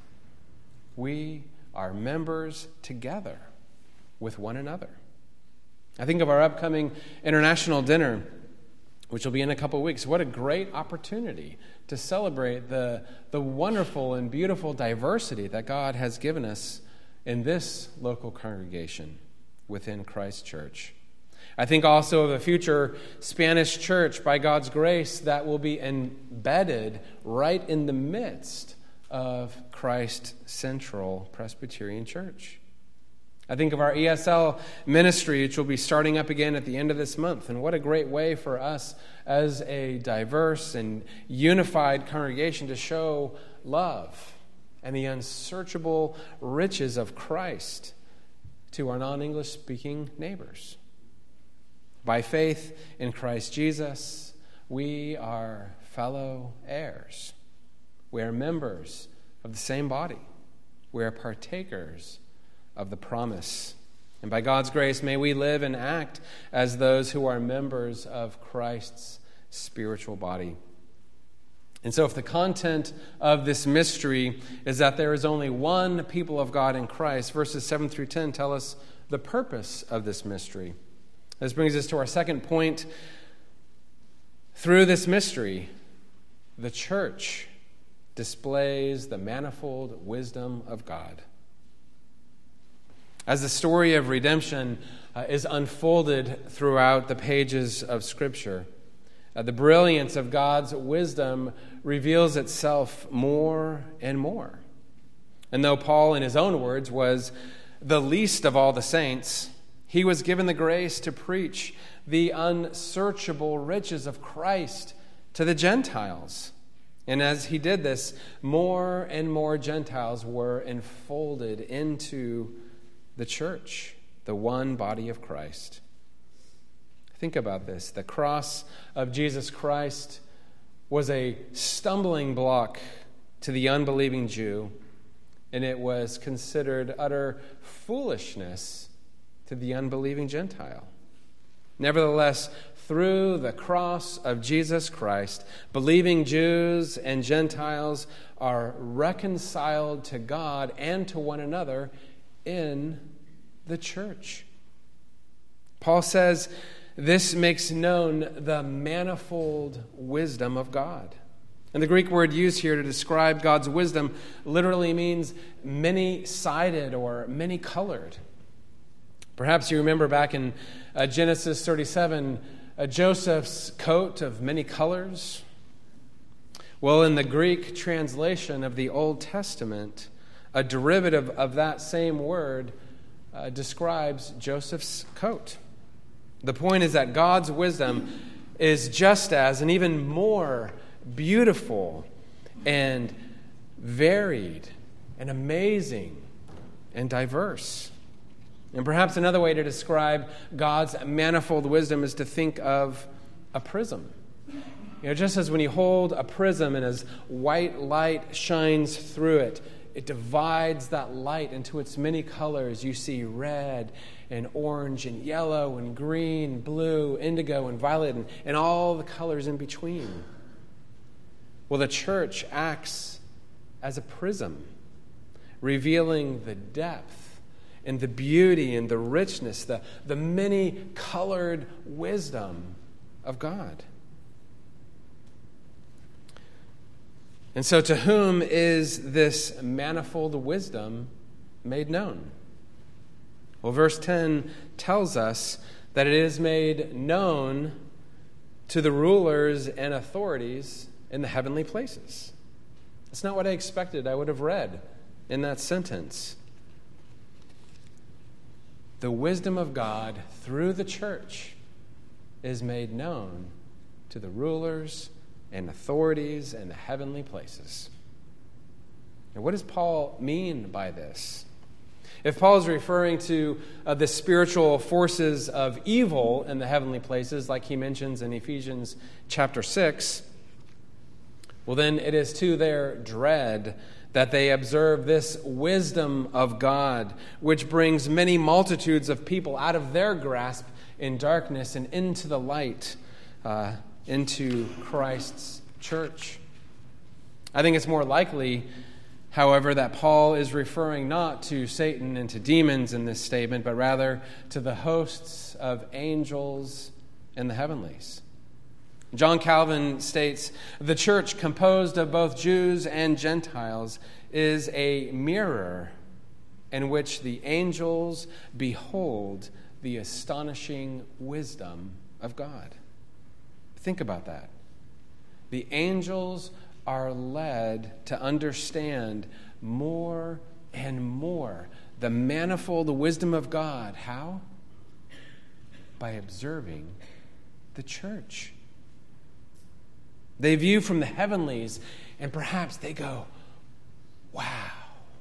S3: we are members together with one another. I think of our upcoming international dinner, which will be in a couple of weeks. What a great opportunity to celebrate the wonderful and beautiful diversity that God has given us in this local congregation within Christ Church. I think also of a future Spanish church, by God's grace, that will be embedded right in the midst of Christ Central Presbyterian Church. I think of our ESL ministry, which will be starting up again at the end of this month. And what a great way for us as a diverse and unified congregation to show love and the unsearchable riches of Christ to our non-English speaking neighbors. By faith in Christ Jesus, we are fellow heirs. We are members of the same body. We are partakers of the promise. And by God's grace, may we live and act as those who are members of Christ's spiritual body. And so if the content of this mystery is that there is only one people of God in Christ, verses 7 through 10 tell us the purpose of this mystery. This brings us to our second point. Through this mystery, the church displays the manifold wisdom of God. As the story of redemption is unfolded throughout the pages of Scripture, the brilliance of God's wisdom reveals itself more and more. And though Paul, in his own words, was the least of all the saints, he was given the grace to preach the unsearchable riches of Christ to the Gentiles. And as he did this, more and more Gentiles were enfolded into the church, the one body of Christ. Think about this. The cross of Jesus Christ was a stumbling block to the unbelieving Jew, and it was considered utter foolishness to the unbelieving Gentile. Nevertheless, through the cross of Jesus Christ, believing Jews and Gentiles are reconciled to God and to one another in the church. Paul says this makes known the manifold wisdom of God. And the Greek word used here to describe God's wisdom literally means many-sided or many-colored. Perhaps you remember back in Genesis 37, Joseph's coat of many colors. Well, in the Greek translation of the Old Testament, a derivative of that same word describes Joseph's coat. The point is that God's wisdom is just as and even more beautiful and varied and amazing and diverse. And perhaps another way to describe God's manifold wisdom is to think of a prism. Just as when you hold a prism and as white light shines through it, it divides that light into its many colors. You see red and orange and yellow and green, blue, indigo and violet, and all the colors in between. Well, the church acts as a prism, revealing the depth and the beauty and the richness, the many-colored wisdom of God. And so to whom is this manifold wisdom made known? Well, verse 10 tells us that it is made known to the rulers and authorities in the heavenly places. It's not what I expected I would have read in that sentence. The wisdom of God through the church is made known to the rulers and authorities in the heavenly places. And what does Paul mean by this? If Paul is referring to the spiritual forces of evil in the heavenly places, like he mentions in Ephesians chapter 6, well, then it is to their dread that they observe this wisdom of God, which brings many multitudes of people out of their grasp in darkness and into the light, into Christ's church. I think it's more likely, however, that Paul is referring not to Satan and to demons in this statement, but rather to the hosts of angels in the heavenlies. John Calvin states, "The church, composed of both Jews and Gentiles, is a mirror in which the angels behold the astonishing wisdom of God." Think about that. The angels are led to understand more and more the manifold wisdom of God. How? By observing the church. They view from the heavenlies, and perhaps they go, wow,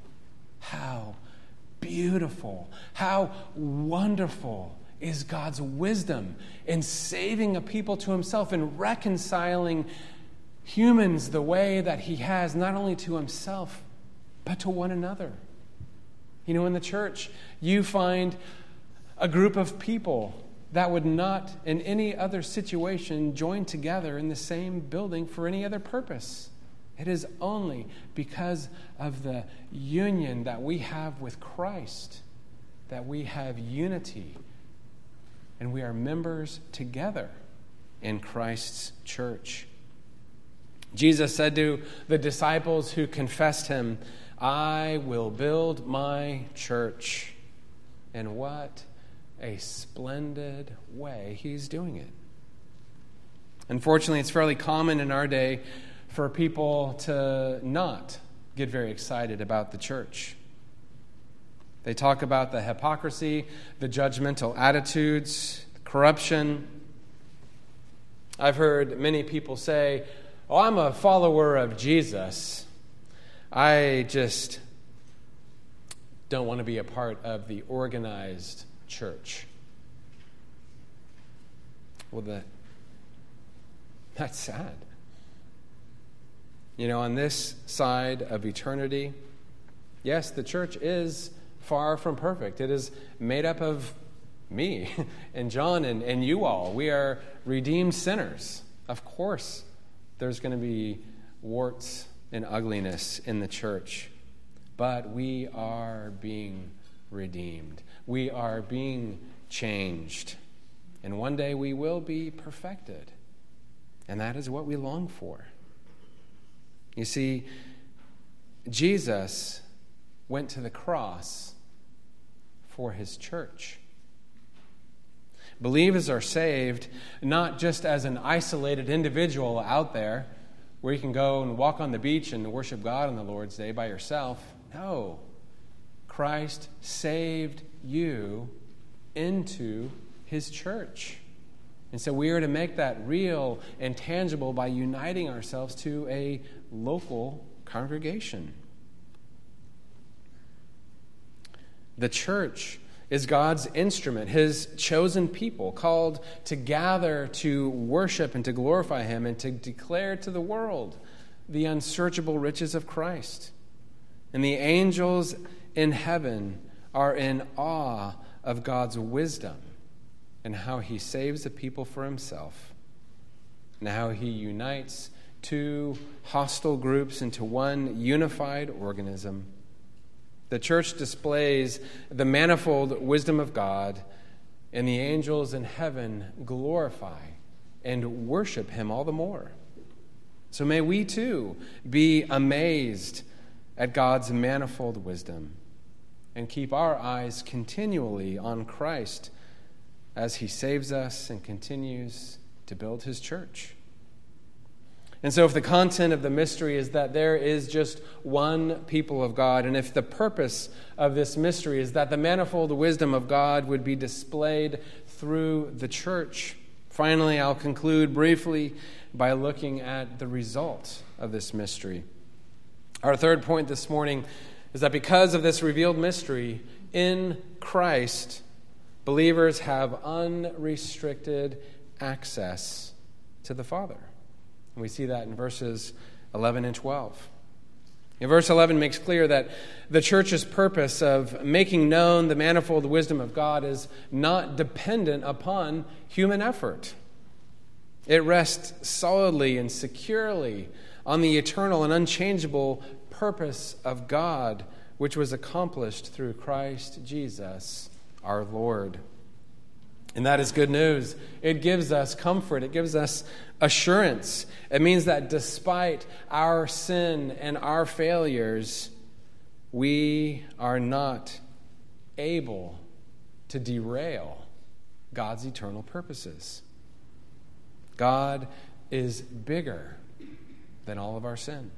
S3: how beautiful, how wonderful is God's wisdom in saving a people to himself and reconciling humans the way that he has, not only to himself, but to one another. In the church, you find a group of people that would not, in any other situation, join together in the same building for any other purpose. It is only because of the union that we have with Christ that we have unity, and we are members together in Christ's church. Jesus said to the disciples who confessed him, "I will build my church." And what a splendid way he's doing it. Unfortunately, it's fairly common in our day for people to not get very excited about the church. They talk about the hypocrisy, the judgmental attitudes, the corruption. I've heard many people say, "Oh, I'm a follower of Jesus. I just don't want to be a part of the organized church." Well, that's sad. On this side of eternity, yes, the church is far from perfect. It is made up of me and John and you all. We are redeemed sinners. Of course, there's going to be warts and ugliness in the church, but we are being redeemed. We are being changed. And one day we will be perfected. And that is what we long for. You see, Jesus went to the cross for his church. Believers are saved not just as an isolated individual out there where you can go and walk on the beach and worship God on the Lord's Day by yourself. No. Christ saved you into his church. And so we are to make that real and tangible by uniting ourselves to a local congregation. The church is God's instrument, his chosen people, called to gather to worship and to glorify him and to declare to the world the unsearchable riches of Christ. And the angels in heaven are in awe of God's wisdom and how he saves a people for himself, and how he unites two hostile groups into one unified organism. The church displays the manifold wisdom of God, and the angels in heaven glorify and worship him all the more. So may we too be amazed at God's manifold wisdom and keep our eyes continually on Christ as he saves us and continues to build his church. And so if the content of the mystery is that there is just one people of God, and if the purpose of this mystery is that the manifold wisdom of God would be displayed through the church, finally I'll conclude briefly by looking at the result of this mystery. Our third point this morning is that because of this revealed mystery, in Christ, believers have unrestricted access to the Father. And we see that in verses 11 and 12. In verse 11 makes clear that the church's purpose of making known the manifold wisdom of God is not dependent upon human effort. It rests solidly and securely on the eternal and unchangeable purpose of God, which was accomplished through Christ Jesus, our Lord. And that is good news. It gives us comfort. It gives us assurance. It means that despite our sin and our failures, we are not able to derail God's eternal purposes. God is bigger than all of our sin.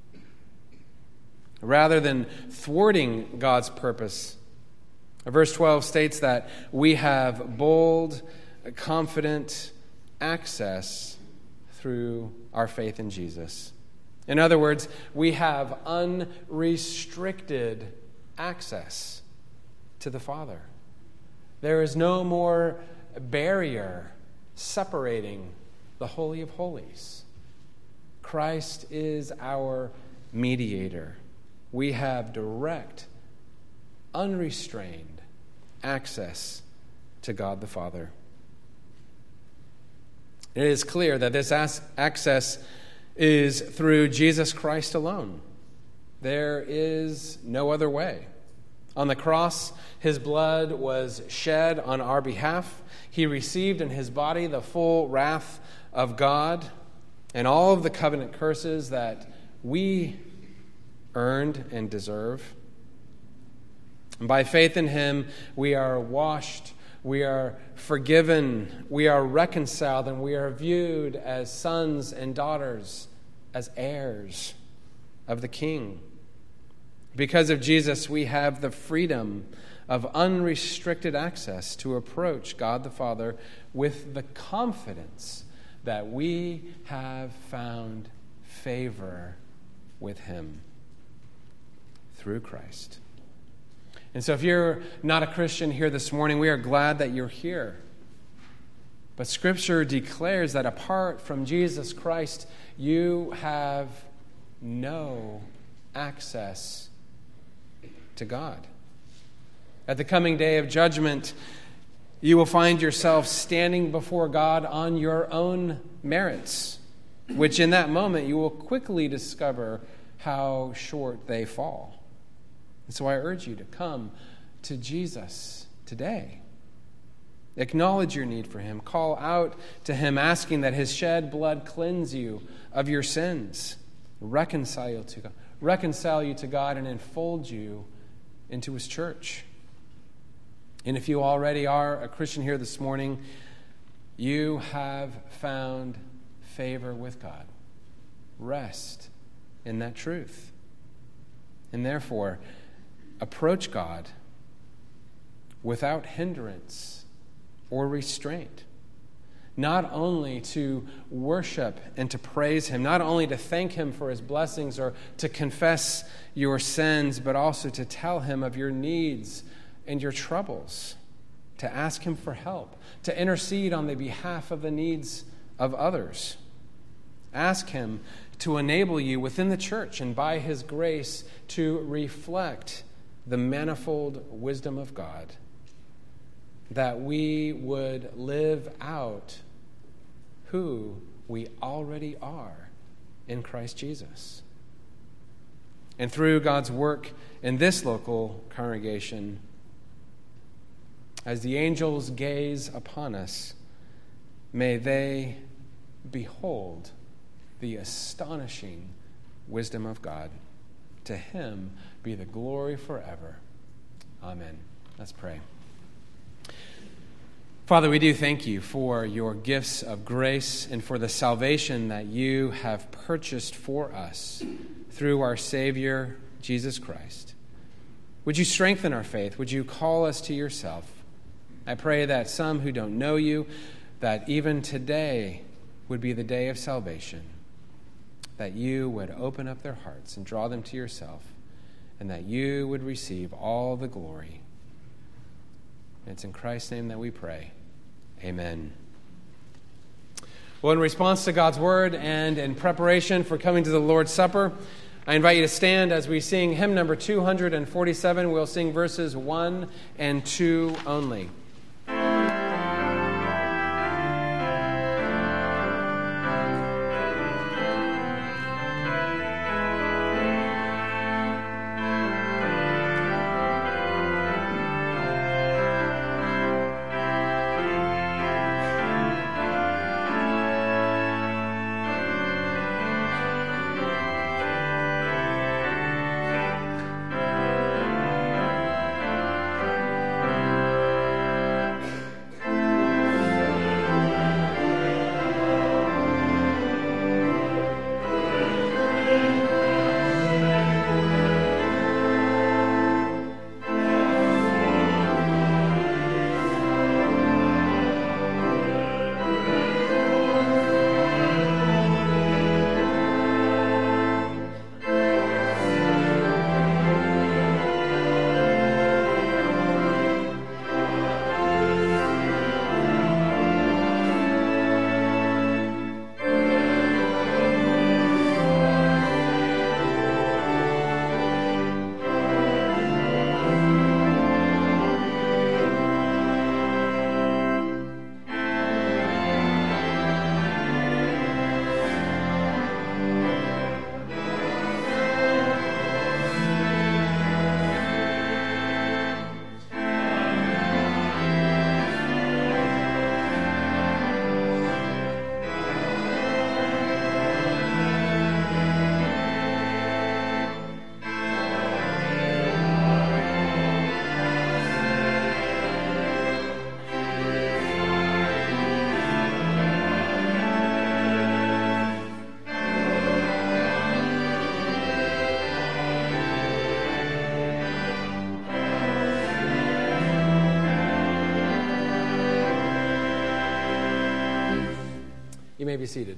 S3: Rather than thwarting God's purpose, verse 12 states that we have bold, confident access through our faith in Jesus. In other words, we have unrestricted access to the Father. There is no more barrier separating the Holy of Holies. Christ is our mediator. We have direct, unrestrained access to God the Father. It is clear that this access is through Jesus Christ alone. There is no other way. On the cross, his blood was shed on our behalf. He received in his body the full wrath of God and all of the covenant curses that we earned and deserve. And by faith in him, we are washed, we are forgiven, we are reconciled, and we are viewed as sons and daughters, as heirs of the King. Because of Jesus, we have the freedom of unrestricted access to approach God the Father with the confidence that we have found favor with him through Christ. And so if you're not a Christian here this morning, we are glad that you're here. But Scripture declares that apart from Jesus Christ, you have no access to God. At the coming day of judgment, you will find yourself standing before God on your own merits, which in that moment you will quickly discover how short they fall. And so I urge you to come to Jesus today. Acknowledge your need for him. Call out to him, asking that his shed blood cleanse you of your sins, reconcile you to God, and enfold you into his church. And if you already are a Christian here this morning, you have found favor with God. Rest in that truth. And therefore, approach God without hindrance or restraint, not only to worship and to praise him, not only to thank him for his blessings or to confess your sins, but also to tell him of your needs and your troubles, to ask him for help, to intercede on the behalf of the needs of others. Ask him to enable you within the church and by his grace to reflect the manifold wisdom of God, that we would live out who we already are in Christ Jesus. And through God's work in this local congregation, as the angels gaze upon us, may they behold the astonishing wisdom of God. To him be the glory forever. Amen. Let's pray. Father, we do thank you for your gifts of grace and for the salvation that you have purchased for us through our Savior, Jesus Christ. Would you strengthen our faith? Would you call us to yourself? I pray that some who don't know you, that even today would be the day of salvation, that you would open up their hearts and draw them to yourself, and that you would receive all the glory. And it's in Christ's name that we pray. Amen. Well, in response to God's word and in preparation for coming to the Lord's Supper, I invite you to stand as we sing hymn number 247. We'll sing verses 1 and 2 only. You may be seated.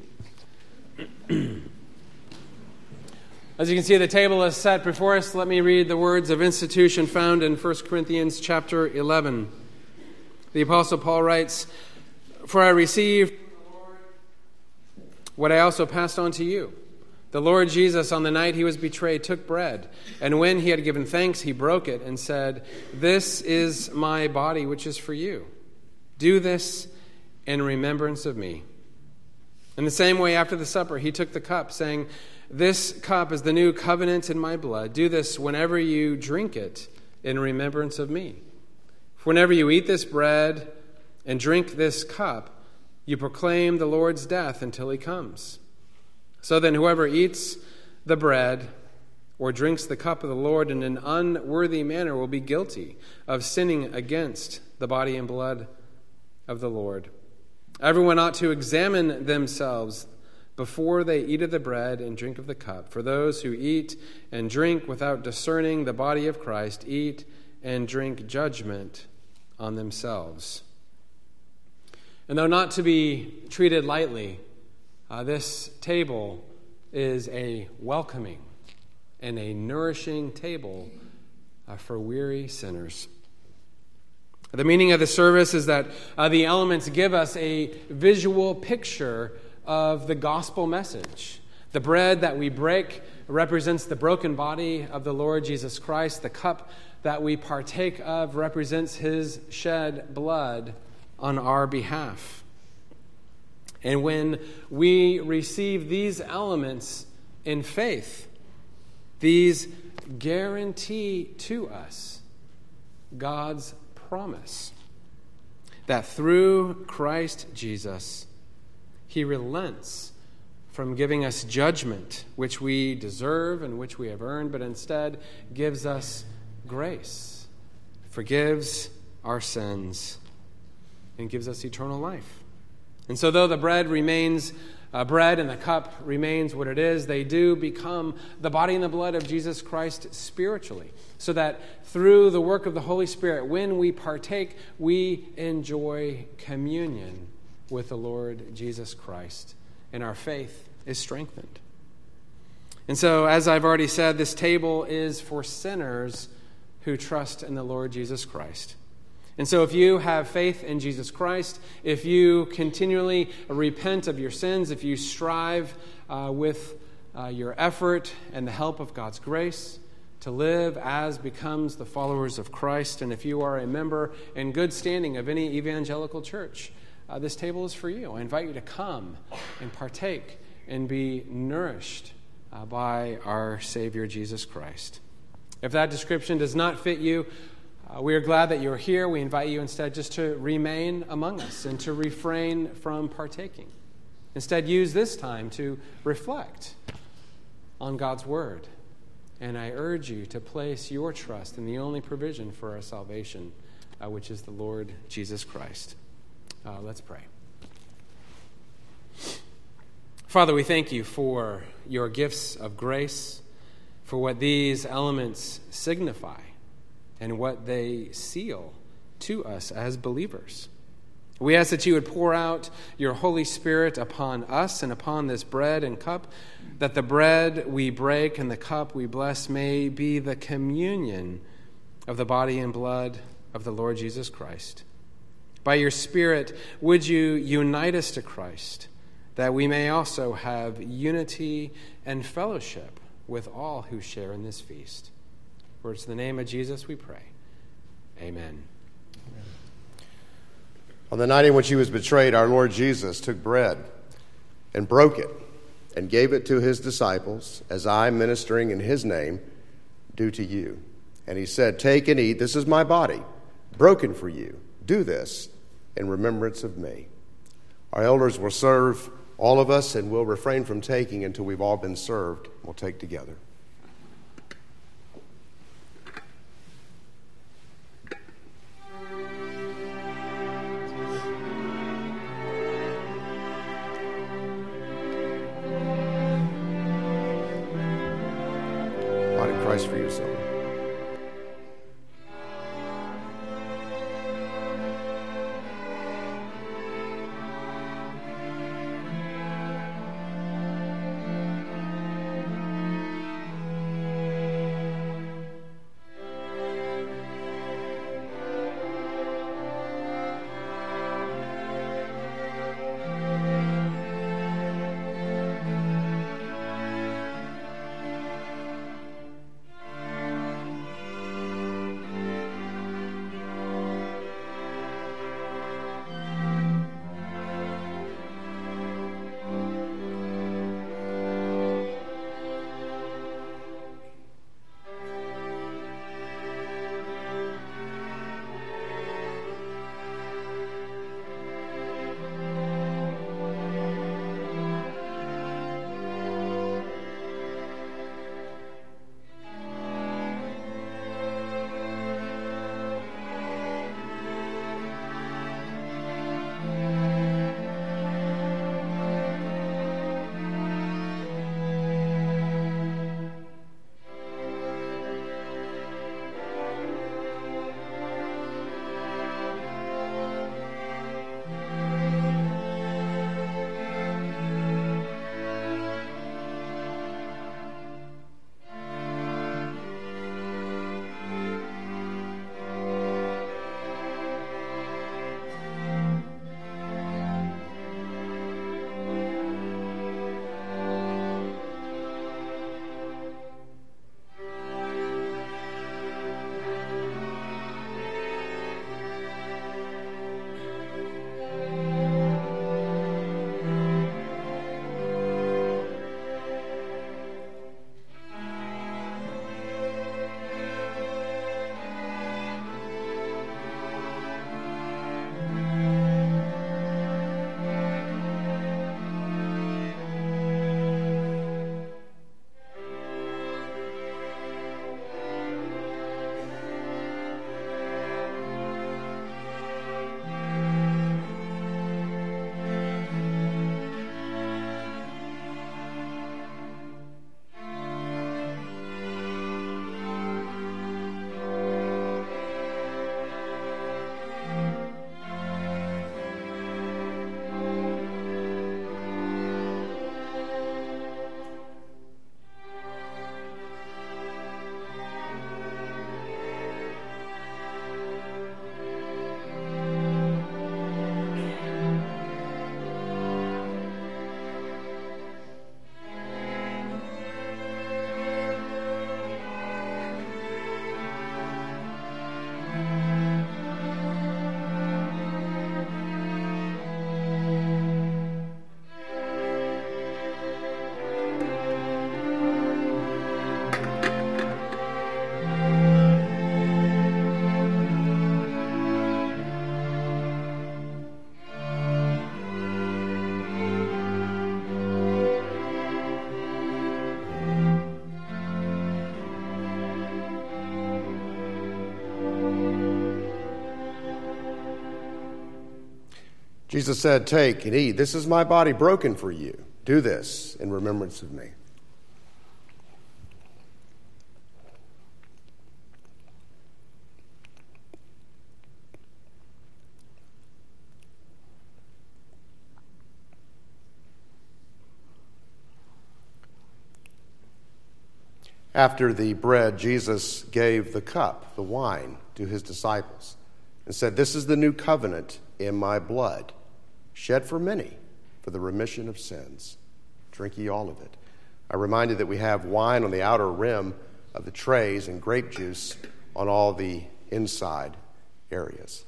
S3: As you can see, the table is set before us. Let me read the words of institution found in 1 Corinthians chapter 11. The Apostle Paul writes, "For I received what I also passed on to you. The Lord Jesus, on the night he was betrayed, took bread, and when he had given thanks, he broke it and said, 'This is my body, which is for you. Do this in remembrance of me.' In the same way, after the supper, he took the cup, saying, 'This cup is the new covenant in my blood. Do this whenever you drink it in remembrance of me. For whenever you eat this bread and drink this cup, you proclaim the Lord's death until he comes. So then whoever eats the bread or drinks the cup of the Lord in an unworthy manner will be guilty of sinning against the body and blood of the Lord. Everyone ought to examine themselves before they eat of the bread and drink of the cup. For those who eat and drink without discerning the body of Christ eat and drink judgment on themselves.'" And though not to be treated lightly, this table is a welcoming and a nourishing table for weary sinners. The meaning of the service is that the elements give us a visual picture of the gospel message. The bread that we break represents the broken body of the Lord Jesus Christ. The cup that we partake of represents his shed blood on our behalf. And when we receive these elements in faith, these guarantee to us God's promise that through Christ Jesus, he relents from giving us judgment, which we deserve and which we have earned, but instead gives us grace, forgives our sins, and gives us eternal life. And so though the bread remains bread and the cup remains what it is, they do become the body and the blood of Jesus Christ spiritually, so that through the work of the Holy Spirit, when we partake, we enjoy communion with the Lord Jesus Christ, and our faith is strengthened. And so, as I've already said, this table is for sinners who trust in the Lord Jesus Christ. And so if you have faith in Jesus Christ, if you continually repent of your sins, if you strive with your effort and the help of God's grace to live as becomes the followers of Christ, and if you are a member in good standing of any evangelical church, this table is for you. I invite you to come and partake and be nourished by our Savior Jesus Christ. If that description does not fit you, we are glad that you're here. We invite you instead just to remain among us and to refrain from partaking. Instead, use this time to reflect on God's Word. And I urge you to place your trust in the only provision for our salvation, which is the Lord Jesus Christ. Let's pray. Father, we thank you for your gifts of grace, for what these elements signify, and what they seal to us as believers. We ask that you would pour out your Holy Spirit upon us and upon this bread and cup, that the bread we break and the cup we bless may be the communion of the body and blood of the Lord Jesus Christ. By your Spirit, would you unite us to Christ, that we may also have unity and fellowship with all who share in this feast. For it's in the name of Jesus we pray. Amen.
S1: On the night in which he was betrayed, our Lord Jesus took bread and broke it and gave it to his disciples, as I, ministering in his name, do to you. And he said, "Take and eat. This is my body, broken for you. Do this in remembrance of me." Our elders will serve all of us, and we'll refrain from taking until we've all been served. We'll take together. Body of Christ for yourself. Jesus said, "Take and eat. This is my body broken for you. Do this in remembrance of me." After the bread, Jesus gave the cup, the wine, to his disciples and said, "This is the new covenant in my blood, shed for many for the remission of sins. Drink ye all of it." I remind you that we have wine on the outer rim of the trays and grape juice on all the inside areas.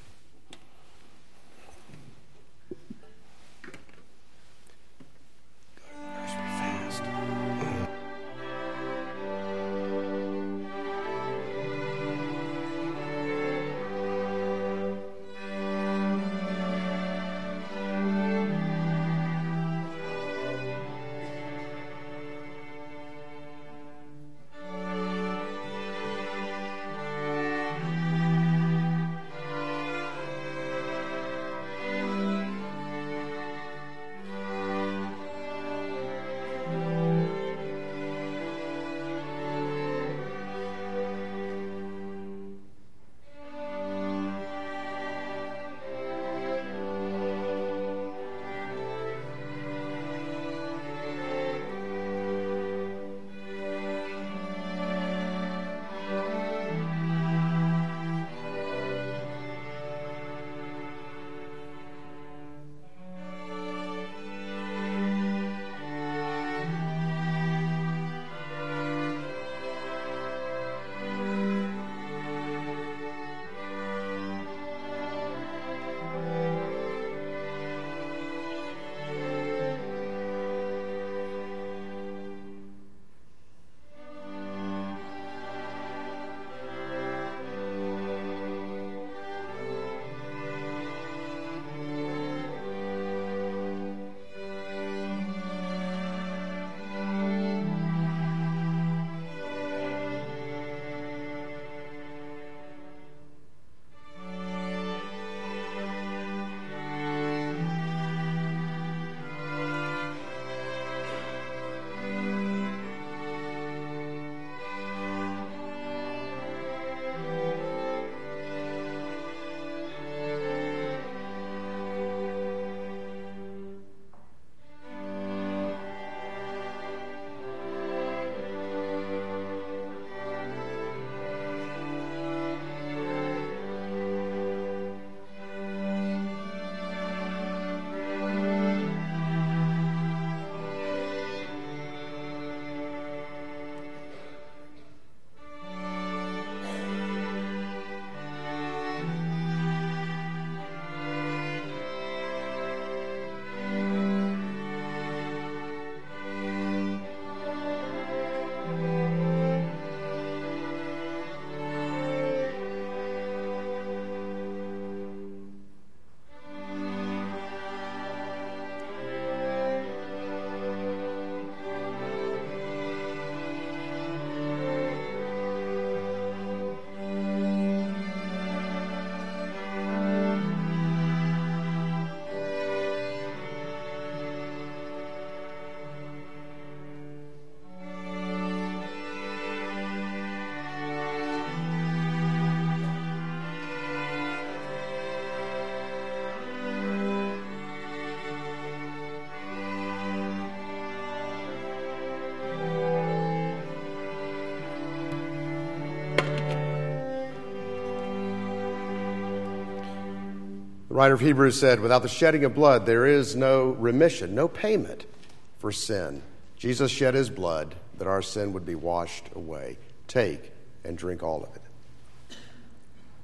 S1: The writer of Hebrews said, "Without the shedding of blood, there is no remission, no payment for sin. Jesus shed his blood that our sin would be washed away. Take and drink all of it."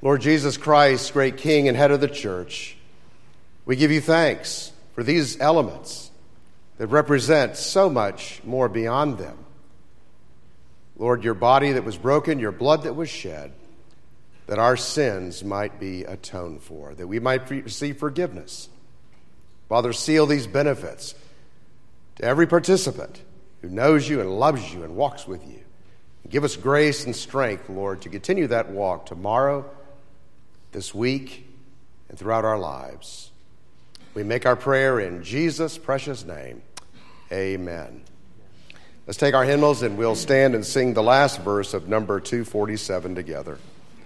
S1: Lord Jesus Christ, great King and head of the church, we give you thanks for these elements that represent so much more beyond them. Lord, your body that was broken, your blood that was shed, that our sins might be atoned for, that we might receive forgiveness. Father, seal these benefits to every participant who knows you and loves you and walks with you. Give us grace and strength, Lord, to continue that walk tomorrow, this week, and throughout our lives. We make our prayer in Jesus' precious name. Amen. Let's take our hymnals and we'll stand and sing the last verse of number 247 together.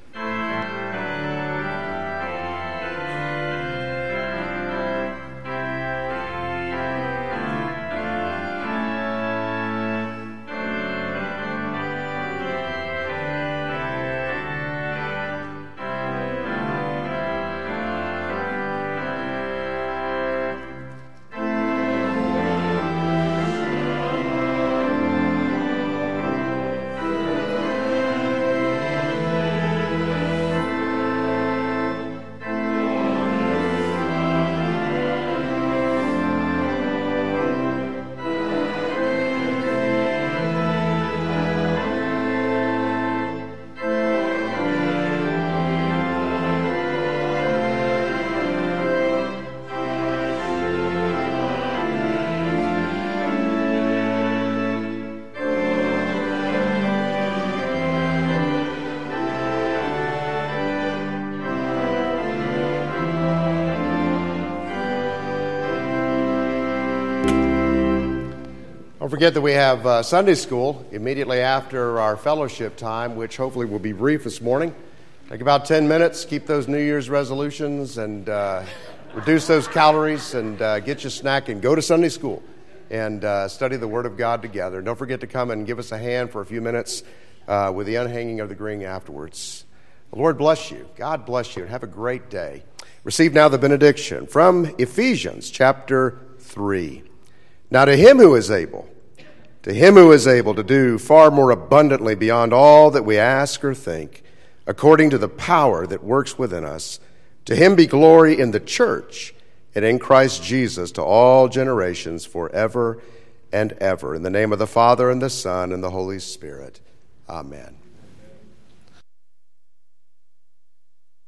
S1: Don't forget that we have Sunday school immediately after our fellowship time, which hopefully will be brief this morning. Take about 10 minutes, keep those New Year's resolutions and reduce those calories and get your snack and go to Sunday school and study the Word of God together. And don't forget to come and give us a hand for a few minutes with the unhanging of the ring afterwards. The Lord bless you. God bless you. And have a great day. Receive now the benediction from Ephesians chapter 3. Now to him who is able to do far more abundantly beyond all that we ask or think, according to the power that works within us, to him be glory in the church and in Christ Jesus to all generations forever and ever. In the name of the Father, and the Son, and the Holy Spirit. Amen.